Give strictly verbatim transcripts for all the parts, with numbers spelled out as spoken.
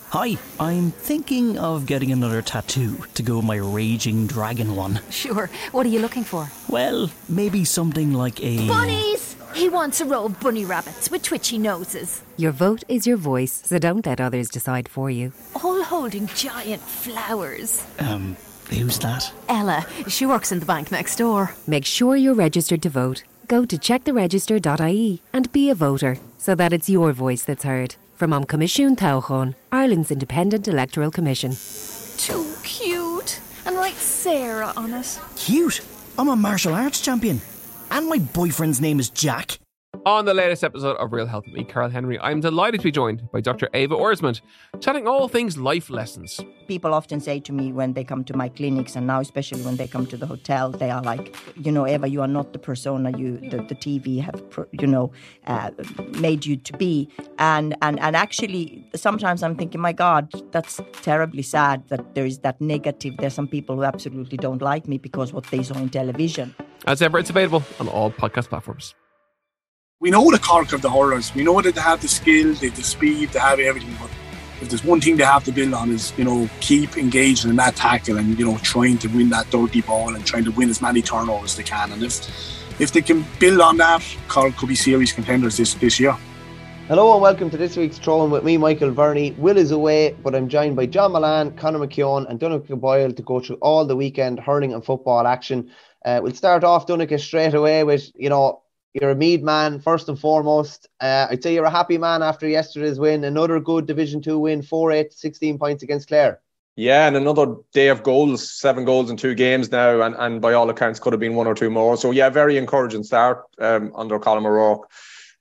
Hi, I'm thinking of getting another tattoo to go with my raging dragon one. Sure. What are you looking for? Well, maybe something like a... Bunnies! He wants a row of bunny rabbits with twitchy noses. Your vote is your voice, so don't let others decide for you. All holding giant flowers. Um, who's that? Ella. She works in the bank next door. Make sure you're registered to vote. Go to check the register dot I E and be a voter, so that it's your voice that's heard. From Am Comisiún Tauchán, Ireland's independent electoral commission. Too cute. And write Sarah on it. Cute? I'm a martial arts champion. And my boyfriend's name is Jack. On the latest episode of Real Health with me, Carl Henry, I'm delighted to be joined by Doctor Ava Orsmond, chatting all things life lessons. People often say to me when they come to my clinics, and now especially when they come to the hotel, they are like, you know, Eva, you are not the persona you the, the T V have, you know, uh, made you to be. And, and and actually, sometimes I'm thinking, my God, that's terribly sad that there is that negative. There's some people who absolutely don't like me because what they saw in television. As ever, it's available on all podcast platforms. We know the Cork of the hurlers. We know that they have the skill, they have the speed, they have everything. But if there's one thing they have to build on is, you know, keep engaging in that tackle and, you know, trying to win that dirty ball and trying to win as many turnovers as they can. And if if they can build on that, Cork could be serious contenders this, this year. Hello and welcome to this week's Throwing with me, Michael Verney. Will is away, but I'm joined by John Milan, Conor McKeown and Donncha Boyle to go through all the weekend hurling and football action. Uh, we'll start off, Donncha, straight away with, you know, you're a Meath man, first and foremost. Uh, I'd say you're a happy man after yesterday's win. Another good Division two win, four eight, sixteen points against Clare. Yeah, and another day of goals, seven goals in two games now, and, and by all accounts could have been one or two more. So yeah, very encouraging start um, under Colin O'Rourke.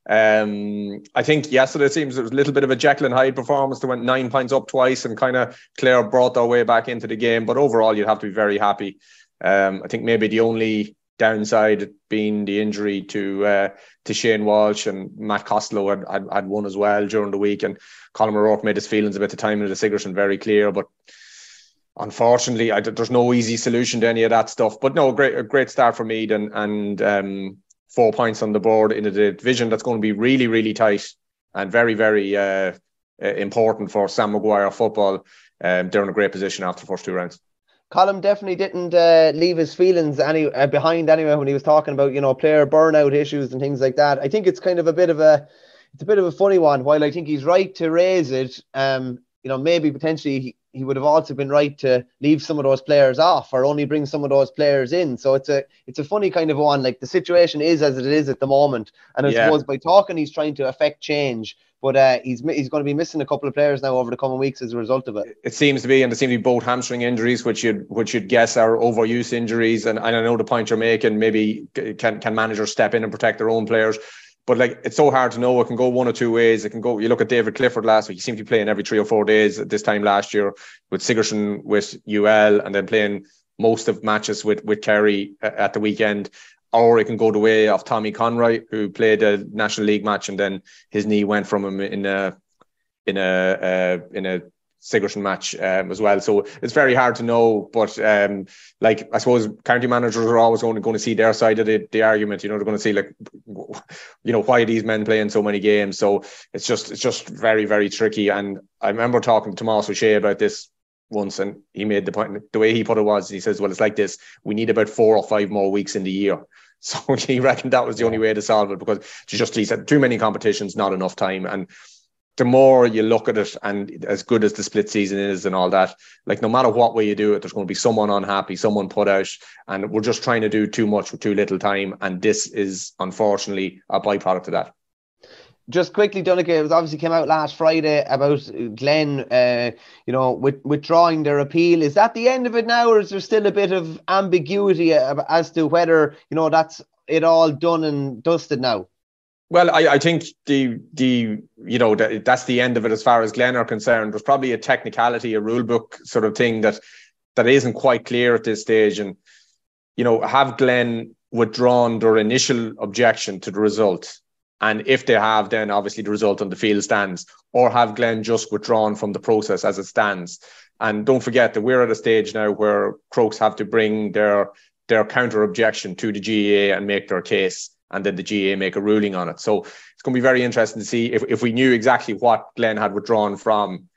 Um, I think yesterday it seems there was a little bit of a Jekyll and Hyde performance. They went nine points up twice and kind of Clare brought their way back into the game. But overall, you'd have to be very happy. Um, I think maybe the only downside being the injury to uh, to Shane Walsh, and Matt Costello had, had, had one as well during the week, and Colin O'Rourke made his feelings about the timing of the Sigerson very clear. But unfortunately, I, there's no easy solution to any of that stuff. But no, great a great start for Meath, and, and um, four points on the board in a division that's going to be really, really tight and very, very uh, important for Sam Maguire football. Um, they're in a great position after the first two rounds. Colin definitely didn't uh, leave his feelings any uh, behind anyway when he was talking about, you know, player burnout issues and things like that. I think it's kind of a bit of a it's a bit of a funny one. While I think he's right to raise it, um, you know, maybe potentially he, he would have also been right to leave some of those players off or only bring some of those players in. So it's a it's a funny kind of one. Like, the situation is as it is at the moment, and I yeah. suppose by talking he's trying to affect change. But uh, he's he's going to be missing a couple of players now over the coming weeks as a result of it. It seems to be, and there seem to be both hamstring injuries, which you'd which you'd guess are overuse injuries. And, and I know the point you're making. Maybe can can managers step in and protect their own players? But like, it's so hard to know. It can go one or two ways. It can go. You look at David Clifford last week. He seemed to be playing every three or four days at this time last year with Sigerson, with U L, and then playing most of matches with with Kerry at the weekend. Or it can go the way of Tommy Conroy, who played a National League match and then his knee went from him in a in a uh, in a Sigerson match um, as well. So it's very hard to know. But um, like, I suppose county managers are always going to, going to see their side of the, the argument. You know, they're going to see, like, you know, why are these men playing so many games? So it's just it's just very, very tricky. And I remember talking to Tomas O'Shea about this once, and he made the point, the way he put it was, he says, well, it's like this: we need about four or five more weeks in the year. So he reckoned that was the only way to solve it, because just, he said, too many competitions, not enough time. And the more you look at it, and as good as the split season is and all that, like, no matter what way you do it, there's going to be someone unhappy, someone put out, and we're just trying to do too much with too little time. And this is unfortunately a byproduct of that. Just quickly, Donncha, it was obviously came out last Friday about Glen, uh, you know, with, withdrawing their appeal. Is that the end of it now, or is there still a bit of ambiguity as to whether, you know, that's it all done and dusted now? Well, I, I think the the you know the, that's the end of it as far as Glen are concerned. There's probably a technicality, a rule book sort of thing that that isn't quite clear at this stage. And, you know, have Glen withdrawn their initial objection to the result? And if they have, then obviously the result on the field stands. Or have Glen just withdrawn from the process as it stands? And don't forget that we're at a stage now where Crokes have to bring their their counter objection to the G A A and make their case, and then the G A A make a ruling on it. So it's going to be very interesting to see if, if we knew exactly what Glen had withdrawn from,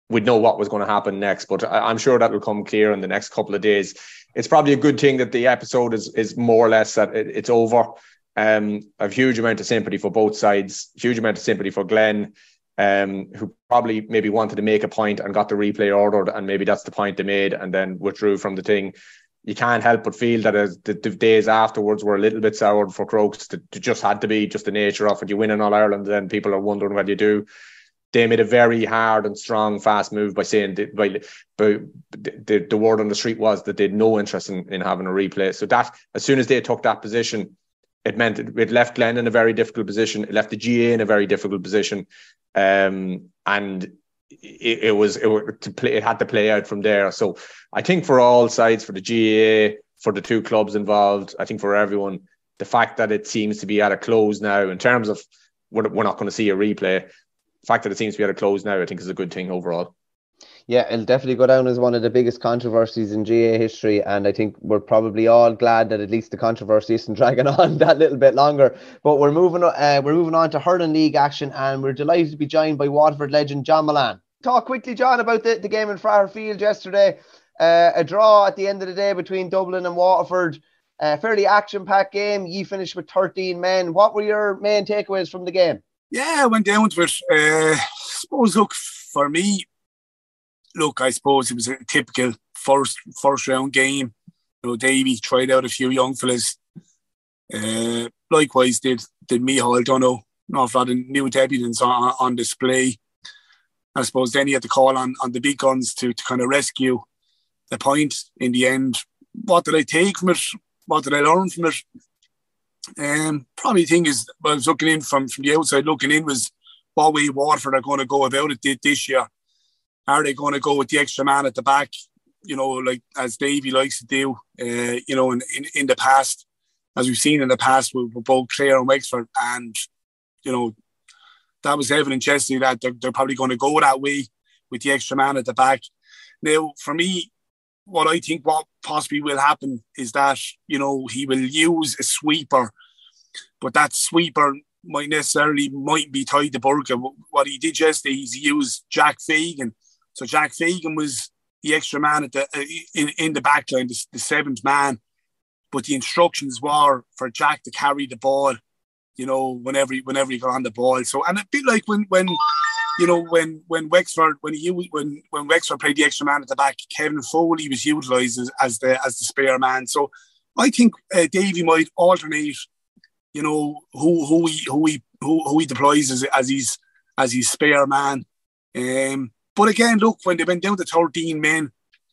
we'd know what was going to happen next. But I, I'm sure that will come clear in the next couple of days. It's probably a good thing that the episode is is more or less that it, it's over. Um, I have huge amount of sympathy for both sides, huge amount of sympathy for Glenn, um, who probably maybe wanted to make a point and got the replay ordered, and maybe that's the point they made and then withdrew from the thing. You can't help but feel that as the, the days afterwards were a little bit soured for Crokes. It just had to be just the nature of it. You win in All Ireland, then people are wondering what you do. They made a very hard and strong, fast move by saying that, by, by, the, the word on the street was that they had no interest in, in having a replay. So that as soon as they took that position, it meant it, it left Glenn in a very difficult position. It left the G A in a very difficult position, um, and it, it was it, to play, it had to play out from there. So I think for all sides, for the G A, for the two clubs involved, I think for everyone, the fact that it seems to be at a close now, in terms of we're, we're not going to see a replay. The fact that it seems to be at a close now, I think is a good thing overall. Yeah, it'll definitely go down as one of the biggest controversies in G A history, and I think we're probably all glad that at least the controversy isn't dragging on that little bit longer. But we're moving, uh, we're moving on to Hurling League action, and we're delighted to be joined by Waterford legend John Mullane. Talk quickly, John, about the, the game in Fraher Field yesterday. Uh, a draw at the end of the day between Dublin and Waterford. A fairly action-packed game. You finished with thirteen men. What were your main takeaways from the game? Yeah, I went down to it. Uh, I suppose, look, for me, Look, I suppose it was a typical first first round game. You know, Davy tried out a few young fellas. Uh, likewise, did did Micheál Donoghue. North Rodden new debutants on, on display. I suppose then he had to call on, on the big guns to, to kind of rescue the point in the end. What did I take from it? What did I learn from it? Um, probably the thing is, I was looking in from, from the outside, looking in was what way Waterford are going to go about it this year. Are they going to go with the extra man at the back, you know, like as Davy likes to do, uh, you know, in, in, in the past, as we've seen in the past with, with both Clare and Wexford. And, you know, that was evident yesterday that they're, they're probably going to go that way with the extra man at the back. Now, for me, what I think what possibly will happen is that, you know, he will use a sweeper, but that sweeper might necessarily might be tied to Burke. What he did yesterday is he used Jack Fagan. So Jack Fagan was the extra man at the uh, in, in the back line, the, the seventh man. But the instructions were for Jack to carry the ball, you know, whenever he, whenever he got on the ball. So, and a bit like when when you know when when Wexford when he when when Wexford played the extra man at the back, Kevin Foley was utilised as, as the as the spare man. So I think uh, Davy might alternate, you know, who who he who he who, who he deploys as as his as his spare man. Um, but again, look, when they went down to thirteen men,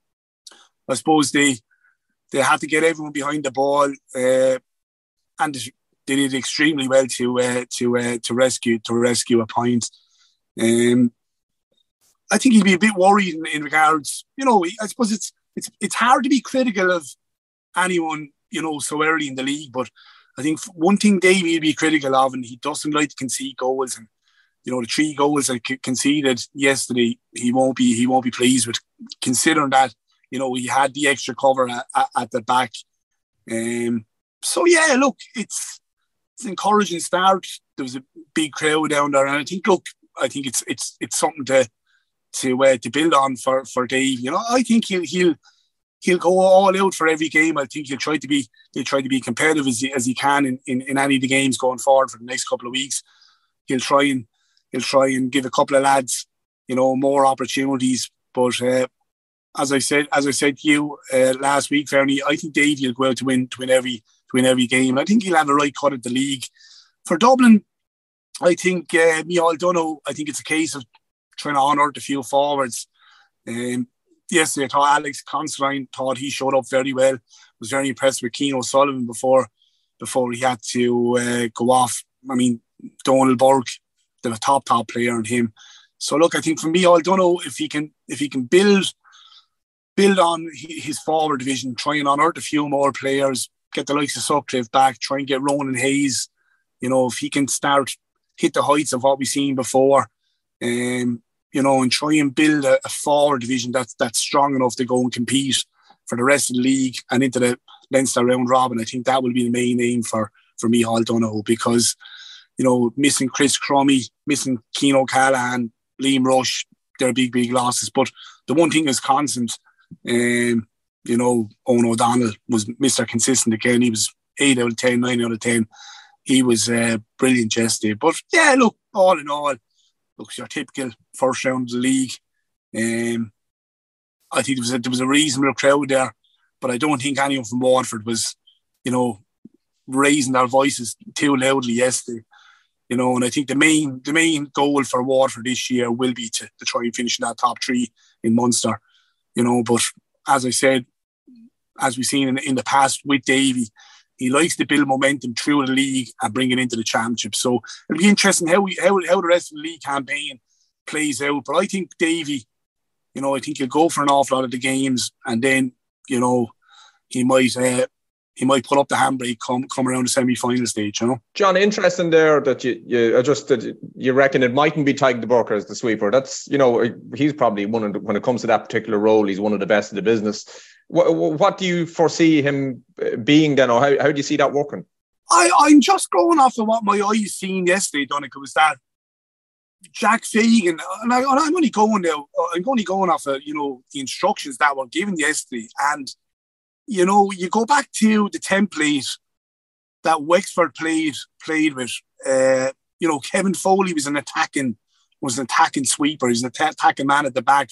I suppose they they had to get everyone behind the ball, uh, and they did extremely well to uh, to uh, to rescue to rescue a point. Um, I think he'd be a bit worried in, in regards, you know. I suppose it's it's it's hard to be critical of anyone, you know, so early in the league, but I think one thing Davey would be critical of, and he doesn't like to concede goals, and you know the three goals that conceded yesterday, he won't be he won't be pleased with, considering that, you know, he had the extra cover at, at, at the back. Um, so yeah, look, it's it's an encouraging start. There was a big crowd down there, and I think look, I think it's it's it's something to to uh, to build on for for Dave. You know, I think he'll he'll. He'll go all out for every game. I think he'll try to be he'll try to be competitive as he, as he can in, in, in any of the games going forward for the next couple of weeks. He'll try and he'll try and give a couple of lads, you know, more opportunities. But uh, as I said, as I said to you uh, last week, Fernie, I think Davey will go out to win to win every to win every game. I think he'll have a right cut at the league. For Dublin, I think uh, Micheál Donoghue, I think it's a case of trying to honour the few forwards. Um, Yesterday, I thought Alex Considine thought he showed up very well. Was very impressed with Keane O'Sullivan before before he had to uh, go off. I mean, Donald Burke, the top top player in him. So look, I think for me, I don't know if he can if he can build build on his forward division, try and unearth a few more players, get the likes of Sutcliffe back, try and get Ronan Hayes. You know, if he can start hit the heights of what we've seen before. Um, you know, and try and build a, a forward division that's that's strong enough to go and compete for the rest of the league and into the Leinster round robin. I think that will be the main aim for, for Micheál Donoghue, because, you know, missing Chris Crummy, missing Keane O'Callaghan, Liam Rush, they're big, big losses. But the one thing is constant. Um, you know, Owen O'Donnell was Mister Consistent again. He was eight out of ten, nine out of ten. He was uh, brilliant yesterday. But yeah, look, all in all, look, your typical first round of the league. Um, I think there was a, there was a reasonable crowd there, but I don't think anyone from Waterford was, you know, raising their voices too loudly yesterday. You know, and I think the main the main goal for Waterford this year will be to, to try and finish in that top three in Munster. You know, but as I said, as we've seen in, in the past with Davy, he likes to build momentum through the league and bring it into the championship. So it'll be interesting how we how, how the rest of the league campaign plays out. But I think Davy, you know, I think he'll go for an awful lot of the games, and then, you know, he might uh, he might put up the handbrake come come around the semi-final stage. You know, John, interesting there that you you adjusted. You reckon it mightn't be Tadhg de Búrca as the sweeper. That's, you know, he's probably one of the, when it comes to that particular role, he's one of the best in the business. What, what do you foresee him being then, or how, how do you see that working? I, I'm just going off of what my eyes seen yesterday, Donncha, was that Jack Fagan, and, I, and I'm only going now, I'm only going off of, you know, the instructions that were given yesterday. And, you know, you go back to the template that Wexford played played with. Uh, you know, Kevin Foley was an attacking was an attacking sweeper. He's an atta- attacking man at the back.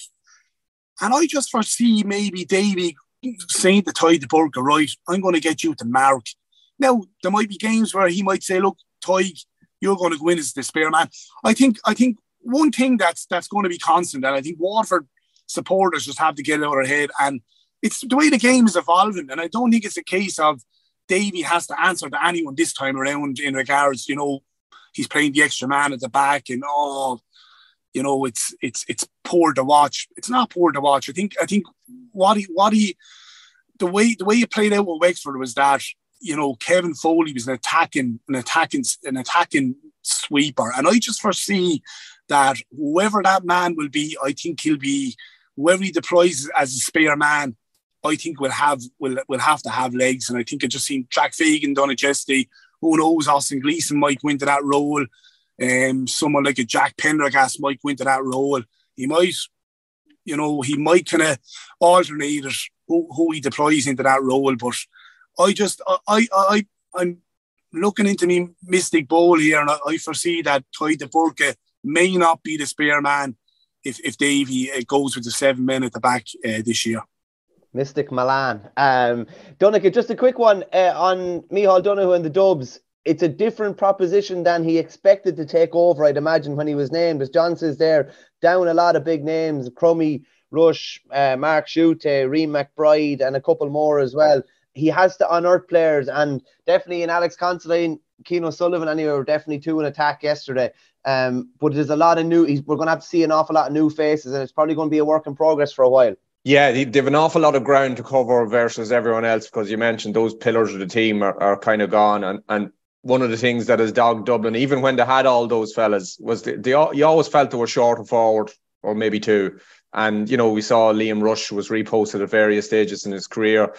And I just foresee maybe Davy saying to Tadhg de Búrca, right, I'm going to get you to mark. Now, there might be games where he might say, look, Tadhg, you're going to go in as the spare man. I think I think one thing that's that's going to be constant, and I think Waterford supporters just have to get it out of their head, and it's the way the game is evolving. And I don't think it's a case of Davy has to answer to anyone this time around in regards, you know, he's playing the extra man at the back and, oh, you know, it's it's it's poor to watch. It's not poor to watch. I think I think what he what he the way the way he played out with Wexford was that, you know, Kevin Foley was an attacking an attacking an attacking sweeper, and I just foresee that whoever that man will be, I think he'll be whoever he deploys as a spare man, I think will have will will have to have legs. And I think I just seen Jack Fagan done it yesterday. Who knows? Austin Gleeson might go into that role. Um, someone like a Jack Pendergast might go into that role. He might, you know, he might kind of alternate it, who, who he deploys into that role. But I just, I, I, I I'm looking into me Mystic Bowl here, and I, I foresee that Tadhg de Búrca may not be the spare man if if Davy uh, goes with the seven men at the back uh, this year. Mystic Milan. Um, Donncha, just a quick one uh, on Micheál Donoghue and the Dubs. It's a different proposition than he expected to take over, I'd imagine, when he was named. As John says there, down a lot of big names, Crummy, Rush, uh, Mark Schutte, Reem McBride, and a couple more as well. He has to unearth players, and definitely in Alex Considine, Keane Sullivan, anyway, were definitely two in attack yesterday. Um, but there's a lot of new, he's, we're going to have to see an awful lot of new faces, and it's probably going to be a work in progress for a while. Yeah, they have an awful lot of ground to cover versus everyone else, because you mentioned those pillars of the team are, are kind of gone. And, and one of the things that has dogged Dublin, even when they had all those fellas, was they, they you always felt they were short of forward, or maybe two. And, you know, we saw Liam Rush was reposted at various stages in his career.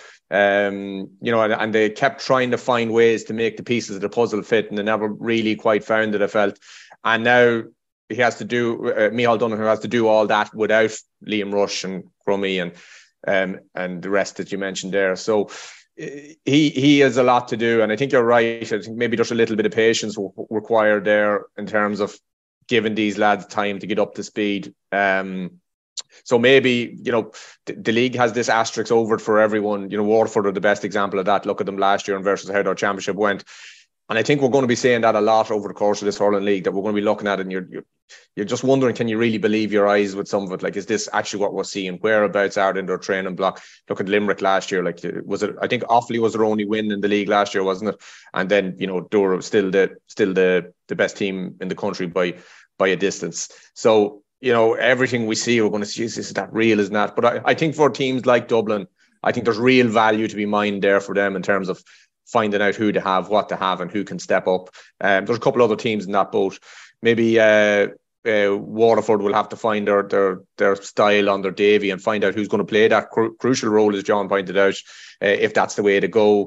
Um, you know, and, and they kept trying to find ways to make the pieces of the puzzle fit, and they never really quite found it, I felt. And now he has to do, uh, Micheál Donoghue has to do all that without Liam Rush and Crummy and um, and the rest that you mentioned there. So he he has a lot to do, and I think you're right. I think maybe just a little bit of patience required there in terms of giving these lads time to get up to speed. Um, so maybe, you know, the, the league has this asterisk over it for everyone. You know, Waterford are the best example of that. Look at them last year and versus how their championship went. And I think we're going to be saying that a lot over the course of this hurling league, that we're going to be looking at it, and you're, you're you're just wondering, can you really believe your eyes with some of it? Like, is this actually what we're seeing? Whereabouts are in their training block? Look at Limerick last year. Like, was it? I think Offaly was their only win in the league last year, wasn't it? And then, you know, Durham still the still the the best team in the country by by a distance. So, you know, everything we see, we're going to see, is that real? Isn't that? But I, I think for teams like Dublin, I think there's real value to be mined there for them in terms of finding out who to have, what to have, and who can step up. Um, there's a couple other teams in that boat. Maybe uh, uh, Waterford will have to find their their their style under Davy and find out who's going to play that cru- crucial role, as John pointed out, uh, if that's the way to go.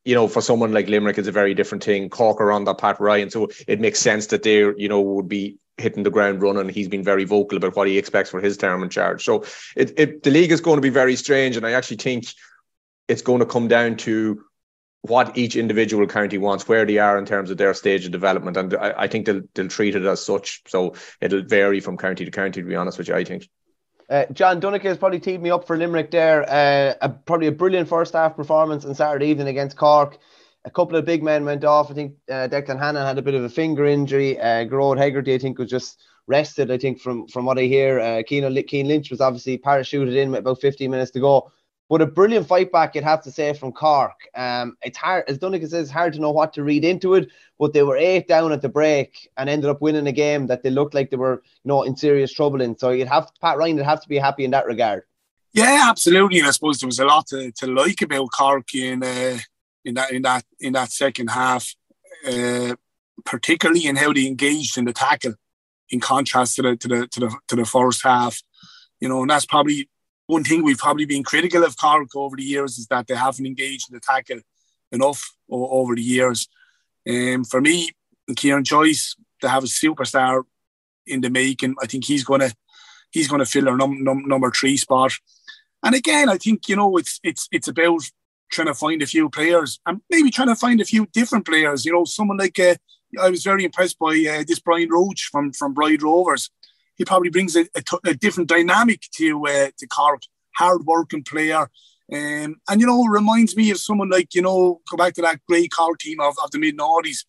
you know, for someone like Limerick, it's a very different thing. Cork are on that Pat Ryan, so it makes sense that they, you know, would be hitting the ground running. He's been very vocal about what he expects for his term in charge. So it, it the league is going to be very strange, and I actually think it's going to come down to what each individual county wants, where they are in terms of their stage of development, and I, I think they'll they'll treat it as such. So it'll vary from county to county, to be honest with you, I think. Uh, John Dunick has probably teed me up for Limerick there. Uh, a, probably a brilliant first half performance on Saturday evening against Cork. A couple of big men went off. I think uh, Declan Hannon had a bit of a finger injury. Uh, Gearóid Hegarty, I think, was just rested, I think, from, from what I hear. Uh, Cian, Cian Lynch was obviously parachuted in with about fifteen minutes to go. But a brilliant fight back, you'd have to say, from Cork. Um, it's hard, as Dunick says, it's hard to know what to read into it, but they were eight down at the break and ended up winning a game that they looked like they were, you know, in serious trouble in. So you'd have Pat Ryan would have to be happy in that regard. Yeah, absolutely. And I suppose there was a lot to, to like about Cork in uh, in that in that in that second half, uh, particularly in how they engaged in the tackle, in contrast to the to the to the to the first half. You know, and that's probably one thing we've probably been critical of Cork over the years, is that they haven't engaged in the tackle enough o- over the years. Um, for me, Kieran Joyce, to have a superstar in the making, I think he's gonna he's gonna fill our num- num- number three spot. And again, I think, you know, it's it's it's about trying to find a few players, and maybe trying to find a few different players. You know, someone like uh, I was very impressed by uh, this Brian Roach from from Bride Rovers. He probably brings a, a, t- a different dynamic to uh, to Cork. Hard-working player, um, and you know, reminds me of someone like, you know, go back to that great Cork team of, of the mid-noughties.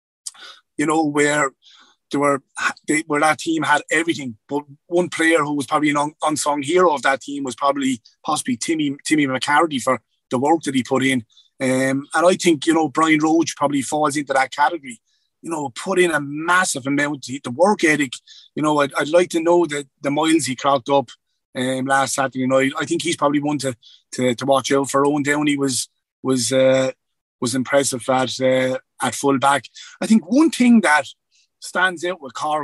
You know, where they were, they, where that team had everything, but one player who was probably an un- unsung hero of that team was probably possibly Timmy Timmy McCarthy for the work that he put in. Um, and I think, you know, Brian Roach probably falls into that category. You know, put in a massive amount, the work ethic. You know, I'd, I'd like to know that the miles he clocked up um, last Saturday night. I think he's probably one to to, to watch out for. Owen Downey was was uh, was impressive at uh, at full back. I think one thing that stands out with Cork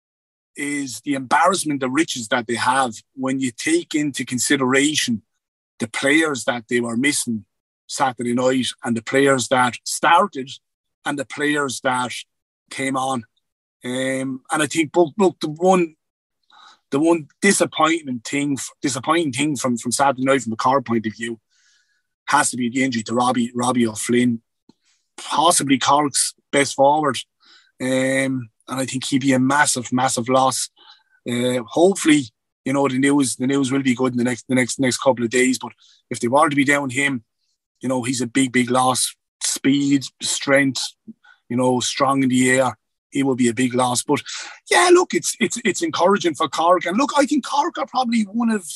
is the embarrassment, the riches that they have when you take into consideration the players that they were missing Saturday night, and the players that started, and the players that came on. Um, and I think, look, look, the one the one disappointing thing disappointing thing from, from Saturday night from a Cork point of view has to be the injury to Robbie Robbie O'Flynn, possibly Cork's best forward. Um, and I think he'd be a massive, massive loss. Uh, hopefully, you know, the news the news will be good in the next the next next couple of days. But if they were to be down him, you know, he's a big, big loss. Speed, strength, you know, strong in the air. He will be a big loss. But yeah, look, it's it's it's encouraging for Cork. And look, I think Cork are probably one of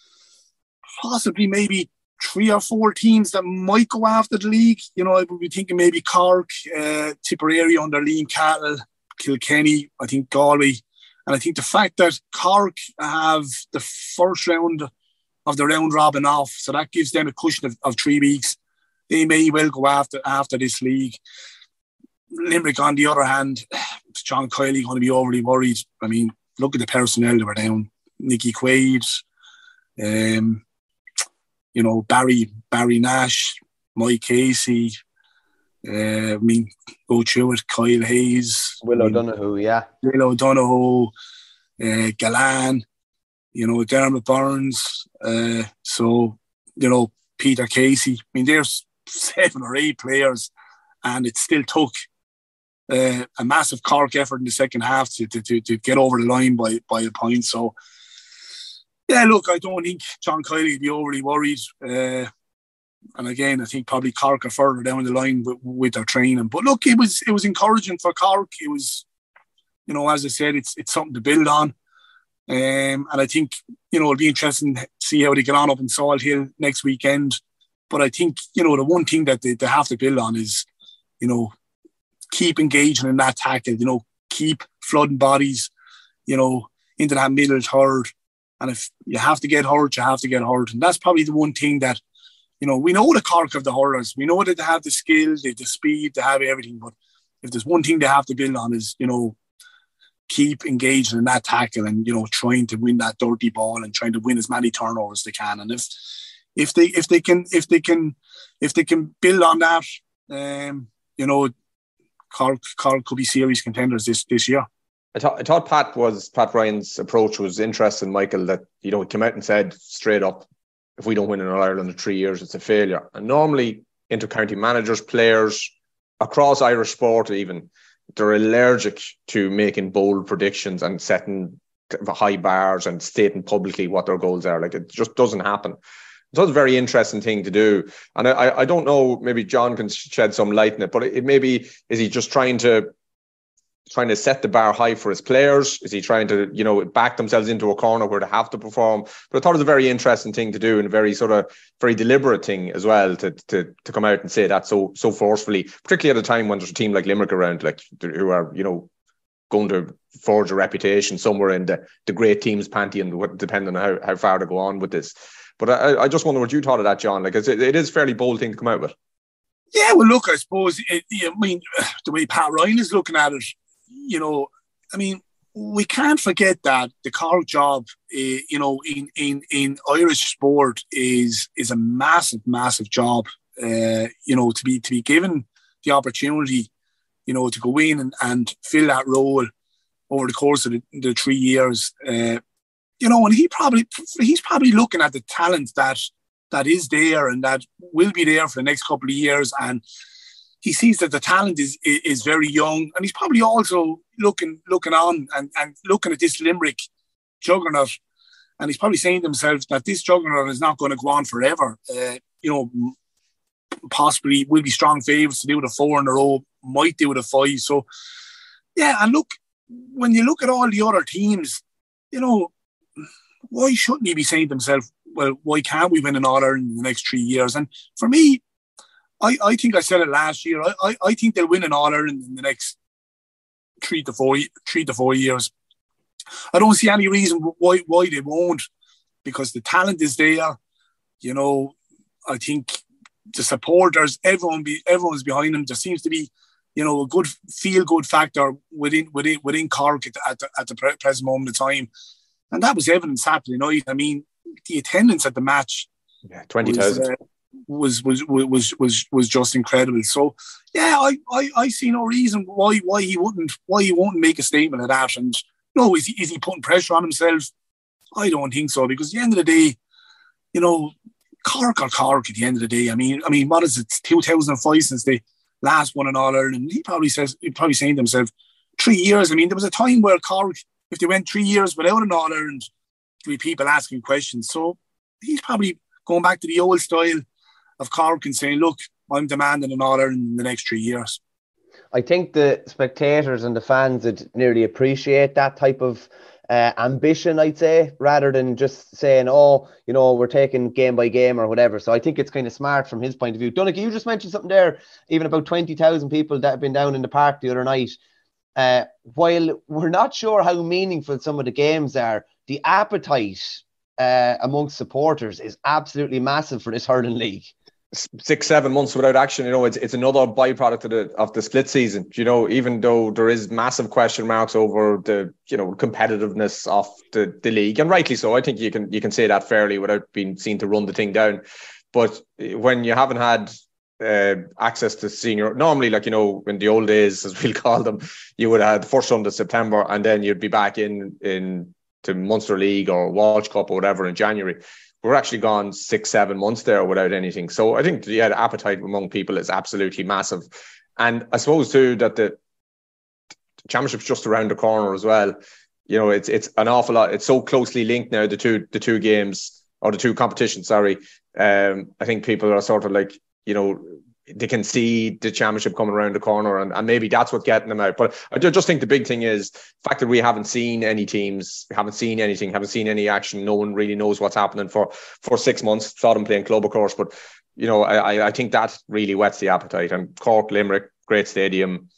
possibly maybe three or four teams that might go after the league. You know, I would be thinking maybe Cork, uh, Tipperary under Liam Cattle, Kilkenny, I think Galway. And I think the fact that Cork have the first round of the round robin off, so that gives them a cushion of, of three weeks. They may well go after after this league. Limerick, on the other hand, is John Kiely going to be overly worried? I mean, look at the personnel that were down. Nicky Quaid, um, you know, Barry Barry Nash, Mike Casey. Uh, I mean, go through it. Kyle Hayes, Will I mean, O'Donoghue, yeah. Will O'Donoghue, uh, Galan, you know, Dermot Burns. Uh, so, you know, Peter Casey. I mean, there's seven or eight players, and it still took uh, a massive Cork effort in the second half to, to, to, to get over the line by, by a point. So, yeah, look, I don't think John Kiely would be overly worried. Uh, and again, I think probably Cork are further down the line with, with their training. But look, it was it was encouraging for Cork. It was, you know, as I said, it's it's something to build on. Um, and I think, you know, it'll be interesting to see how they get on up in Salt Hill next weekend. But I think, you know, the one thing that they, they have to build on is, you know, keep engaging in that tackle, you know, keep flooding bodies, you know, into that middle third. And if you have to get hurt, you have to get hurt. And that's probably the one thing that, you know, we know the Cork of the hurlers. We know that they have the skill, they have the speed, they have everything. But if there's one thing they have to build on is, you know, keep engaging in that tackle and, you know, trying to win that dirty ball and trying to win as many turnovers as they can. And if if they if they can if they can if they can build on that, Um, you know, Cork, Cork could be serious contenders this, this year. I thought I thought Pat was Pat Ryan's approach was interesting, Michael. That you know he came out and said straight up, if we don't win in Ireland in three years, it's a failure. And normally, inter-county managers, players across Irish sport, even they're allergic to making bold predictions and setting high bars and stating publicly what their goals are. Like it just doesn't happen. So it's a very interesting thing to do. And I, I don't know, maybe John can shed some light on it, but it maybe, is he just trying to trying to set the bar high for his players? Is he trying to, you know, back themselves into a corner where they have to perform? But I thought it was a very interesting thing to do and a very sort of very deliberate thing as well to to to come out and say that so so forcefully, particularly at a time when there's a team like Limerick around, like who are, you know, going to forge a reputation somewhere in the, the great teams pantheon, depending on how, how far to go on with this. But I, I just wonder what you thought of that, John. Like, it, it is a fairly bold thing to come out with. Yeah, well, look, I suppose, it, I mean, the way Pat Ryan is looking at it, you know, I mean, we can't forget that the Cork job, uh, you know, in, in, in Irish sport is is a massive, massive job. Uh, you know, to be to be given the opportunity, you know, to go in and, and fill that role over the course of the, the three years. Uh, you know, and he probably he's probably looking at the talent that that is there and that will be there for the next couple of years, and he sees that the talent is is very young, and he's probably also looking looking on and, and looking at this Limerick juggernaut, and he's probably saying to himself that this juggernaut is not going to go on forever. Uh, you know, possibly will be strong favourites to do with a four in a row, might do with a five. So, yeah, and look, when you look at all the other teams, you know, why shouldn't he be saying to himself, well, why can't we win an All-Ireland in the next three years? And for me, I, I think I said it last year. I, I, I think they'll win an All-Ireland in the next three to four three to four years. I don't see any reason why why they won't, because the talent is there. You know, I think the supporters, everyone be everyone's behind them. There seems to be, you know, a good feel good factor within within within Cork at the, at the, at the present moment of time, and that was evident Saturday night. I mean, the attendance at the match, yeah, twenty thousand. Uh, Was was was was was just incredible. So yeah, I, I, I see no reason why why he wouldn't why he won't make a statement of that. And no, is he is he putting pressure on himself? I don't think so, because at the end of the day, you know, Cork or Cork. At the end of the day, I mean, I mean, what is it? two thousand five since they last won an All Ireland. He probably says he probably saying to himself, three years. I mean, there was a time where Cork, if they went three years without an All Ireland, there'd be people asking questions. So he's probably going back to the old style of Cork and saying, look, I'm demanding an All-Ireland in the next three years. I think the spectators and the fans would nearly appreciate that type of uh, ambition, I'd say, rather than just saying, oh, you know, we're taking game by game or whatever. So I think it's kind of smart from his point of view. Donnacha, you just mentioned something there, even about twenty thousand people that have been down in the park the other night. Uh, while we're not sure how meaningful some of the games are, the appetite uh, amongst supporters is absolutely massive for this hurling league. Six, seven months without action, you know, it's it's another byproduct of the of the split season. You know, even though there is massive question marks over the, you know, competitiveness of the, the league, and rightly so. I think you can you can say that fairly without being seen to run the thing down. But when you haven't had uh, access to senior, normally, like, you know, in the old days, as we'll call them, you would have had the first round of September, and then you'd be back in in to Munster League or Walsh Cup or whatever in January. We're actually gone six, seven months there without anything. So I think, yeah, the appetite among people is absolutely massive. And I suppose too that the championship's just around the corner as well. You know, it's it's an awful lot. It's so closely linked now, the two the two games or the two competitions, sorry. Um, I think people are sort of like, you know, they can see the championship coming around the corner, and, and maybe that's what's getting them out. But I just think the big thing is the fact that we haven't seen any teams, haven't seen anything, haven't seen any action. No one really knows what's happening for, for six months. Saw them playing club, of course, but, you know, I, I think that really whets the appetite. And Cork, Limerick, great stadium,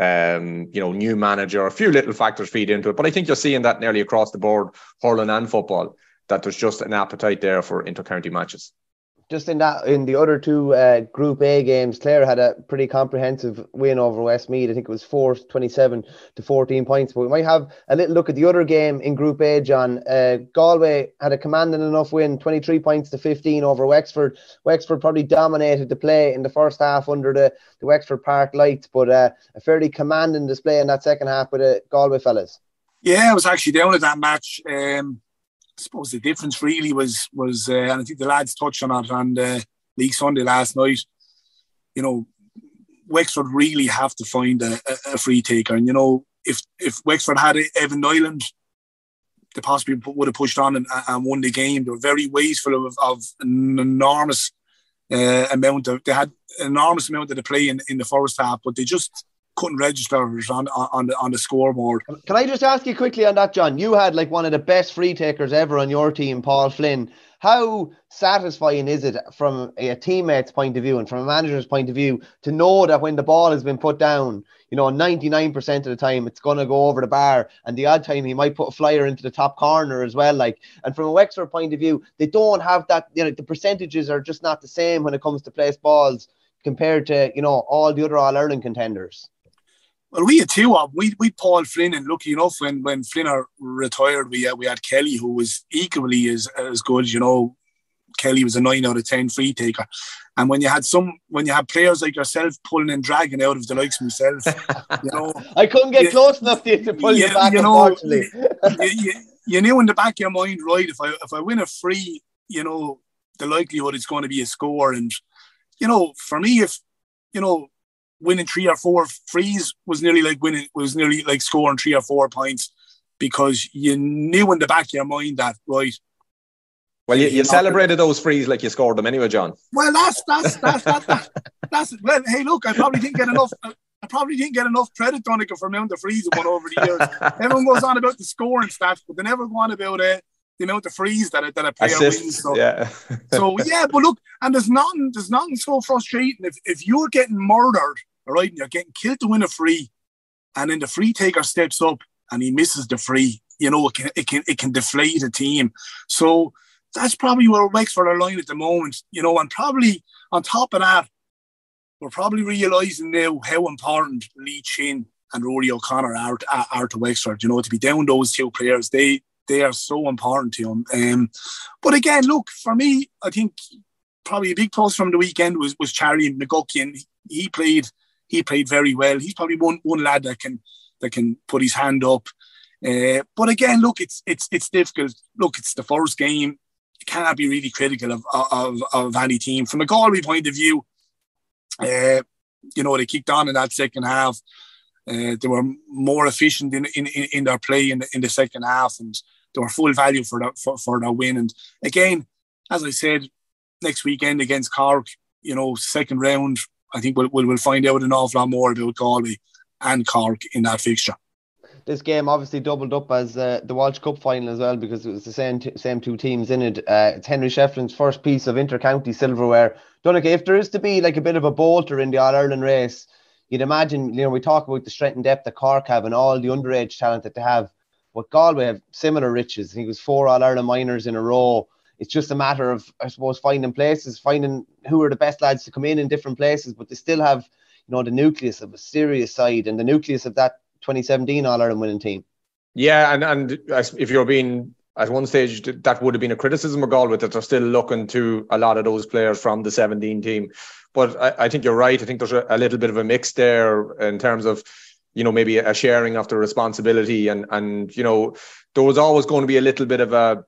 um, you know, new manager, a few little factors feed into it. But I think you're seeing that nearly across the board, hurling and football, that there's just an appetite there for inter-county matches. Just in that, in the other two uh, Group A games, Clare had a pretty comprehensive win over Westmeath. I think it was four twenty-seven to fourteen points. But we might have a little look at the other game in Group A, John. Uh, Galway had a commanding enough win, twenty-three points to fifteen over Wexford. Wexford probably dominated the play in the first half under the, the Wexford Park lights, but uh, a fairly commanding display in that second half with the Galway fellas. Yeah, I was actually down at that match. Um, I suppose the difference really was, was uh, and I think the lads touched on it on uh, League Sunday last night, you know, Wexford really have to find a, a, a free taker. And, you know, if if Wexford had Evan Nyland, they possibly would have pushed on and, and won the game. They were very wasteful of, of an enormous uh, amount of, they had an enormous amount of the play in, in the first half, but they just couldn't register on, on, the, on the scoreboard. Can I just ask you quickly on that, John? You had like one of the best free takers ever on your team, Paul Flynn. How satisfying is it from a teammate's point of view and from a manager's point of view to know that when the ball has been put down, you know, ninety-nine percent of the time it's going to go over the bar, and the odd time he might put a flyer into the top corner as well. Like, and from a Wexford point of view, they don't have that, you know, the percentages are just not the same when it comes to place balls compared to, you know, all the other All-Ireland contenders. Well, we had two of we we Paul Flynn, and lucky enough when when Flynn retired, we uh, we had Kelly, who was equally as as good. You know, Kelly was a nine out of ten free taker, and when you had some when you had players like yourself pulling and dragging out of the likes of myself, you know, I couldn't get you, close enough to, to pull you, you back. You know, unfortunately, you, you, you knew in the back of your mind, right? If I if I win a free, you know, the likelihood it's going to be a score, and you know, for me, if you know. winning three or four frees was nearly like winning, was nearly like scoring three or four points, because you knew in the back of your mind that, right. Well, you, you celebrated those frees like you scored them anyway, John. Well, that's, that's, that's, that's, that's, that's, well, hey, look, I probably didn't get enough, I probably didn't get enough credit, Donica, for the amount of frees I won over the years. Everyone goes on about the scoring stats, but they never go on about it. Uh, the amount of frees that a, that a player Assists, wins. So, yeah. so, yeah, but look, and there's nothing, there's nothing so frustrating if, if you're getting murdered, all right, and you're getting killed to win a free, and then the free taker steps up and he misses the free. You know, it can it can it can deflate a team. So that's probably where Wexford are lying at the moment. You know, and probably on top of that, we're probably realising now how important Lee Chin and Rory O'Connor are, are, are to Wexford. You know, to be down those two players, they they are so important to him. Um, but again, look, for me, I think probably a big plus from the weekend was was Charlie McGuckin. He played. He played very well. He's probably one one lad that can that can put his hand up. Uh, but again, look, it's it's it's difficult. Look, it's the first game. You cannot be really critical of of, of any team. From a Galway point of view, uh, you know, they kicked on in that second half. Uh, they were more efficient in in, in their play in the, in the second half, and they were full value for that for, for their win. And again, as I said, next weekend against Cork, you know, second round, I think we'll, we'll, we'll find out an awful lot more about Galway and Cork in that fixture. This game obviously doubled up as uh, the Walsh Cup final as well, because it was the same t- same two teams in it. Uh, it's Henry Shefflin's first piece of inter-county silverware. Donica, if there is to be like a bit of a bolter in the All-Ireland race, you'd imagine, you know, we talk about the strength and depth that Cork have and all the underage talent that they have, but Galway have similar riches. I think it was four All-Ireland minors in a row. It's just a matter of, I suppose, finding places, finding who are the best lads to come in in different places, but they still have, you know, the nucleus of a serious side and the nucleus of that twenty seventeen All-Ireland winning team. Yeah, and, and if you're being, at one stage, that would have been a criticism of Galway, that they're still looking to a lot of those players from the seventeen team. But I, I think you're right. I think there's a, a little bit of a mix there in terms of, you know, maybe a sharing of the responsibility. And, and you know, there was always going to be a little bit of a,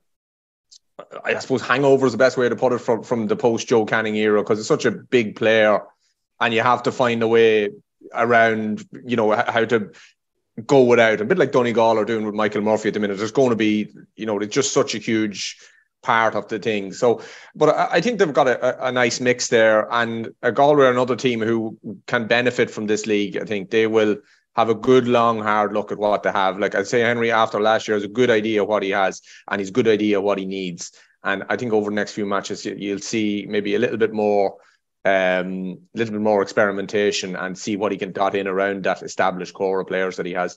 I suppose hangover is the best way to put it, from, from the post-Joe Canning era, because it's such a big player and you have to find a way around, you know, how to go without. A bit like Donegal are doing with Michael Murphy at the minute. There's going to be, you know, it's just such a huge part of the thing. So, but I, I think they've got a, a nice mix there. And uh, Galway are another team who can benefit from this league. I think they will have a good, long, hard look at what they have. Like I say, Henry, after last year, has a good idea what he has, and he's a good idea what he needs. And I think over the next few matches, you'll see maybe a little bit more, um, a little bit more experimentation, and see what he can dot in around that established core of players that he has.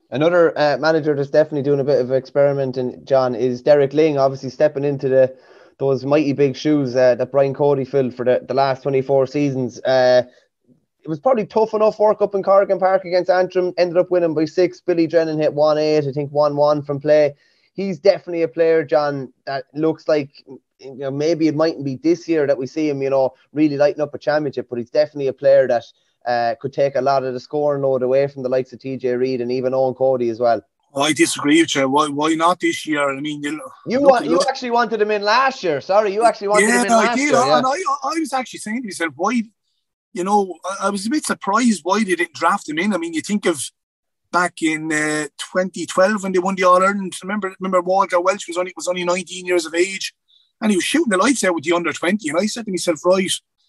Another uh, manager that's definitely doing a bit of experimenting, John, is Derek Ling, obviously stepping into the those mighty big shoes uh, that Brian Cody filled for the, the last twenty-four seasons. Uh, it was probably tough enough work up in Corrigan Park against Antrim. Ended up winning by six. Billy Drennan hit one eight, I think one one from play. He's definitely a player, John, that looks like, you know, maybe it mightn't be this year that we see him, you know, really lighting up a championship, but he's definitely a player that uh, could take a lot of the scoring load away from the likes of T J Reid and even Owen Cody as well. I disagree with you. Why, why not this year? I mean, you, you, look, want, you look, actually wanted him in last year. Sorry, you actually wanted yeah, him in last I did. year. Yeah, and I, I was actually saying to myself, why, you know, I, I was a bit surprised why they didn't draft him in. I mean, you think of back in uh, twenty twelve when they won the All-Ireland. Remember, remember Walter Welch was only was only nineteen years of age, and he was shooting the lights out with the under twenty. And I said to myself, right,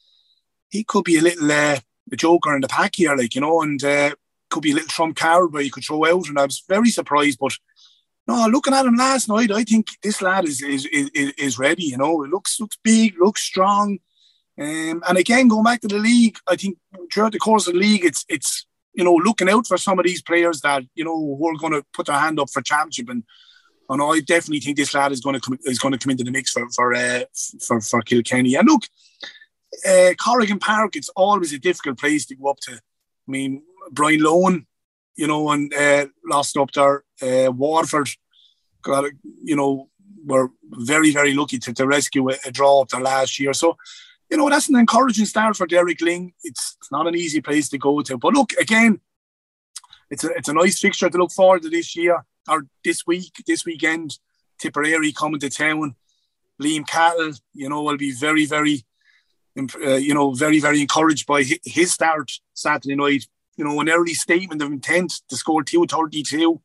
he could be a little uh, a joker in the pack here, like, you know, and uh, could be a little trump card where you could throw out. And I was very surprised, but no, looking at him last night, I think this lad is is is, is ready. You know, it looks looks big, looks strong, um, and again going back to the league, I think throughout the course of the league, it's it's. you know, looking out for some of these players that, you know, who are going to put their hand up for championship. And, and I definitely think this lad is going to come, is going to come into the mix for for uh, for, for Kilkenny. And look, uh, Corrigan Park, it's always a difficult place to go up to. I mean, Brian Lohan, you know, and uh, lost up there. Uh, Waterford, got, you know, were very, very lucky to, to rescue a, a draw up there last year. So, you know, that's an encouraging start for Derek Ling. It's, it's not an easy place to go to. But look, again, it's a it's a nice fixture to look forward to this year, or this week, this weekend. Tipperary coming to town. Liam Cattle, you know, will be very, very, uh, you know, very, very encouraged by his start Saturday night. You know, an early statement of intent to score two thirty-two.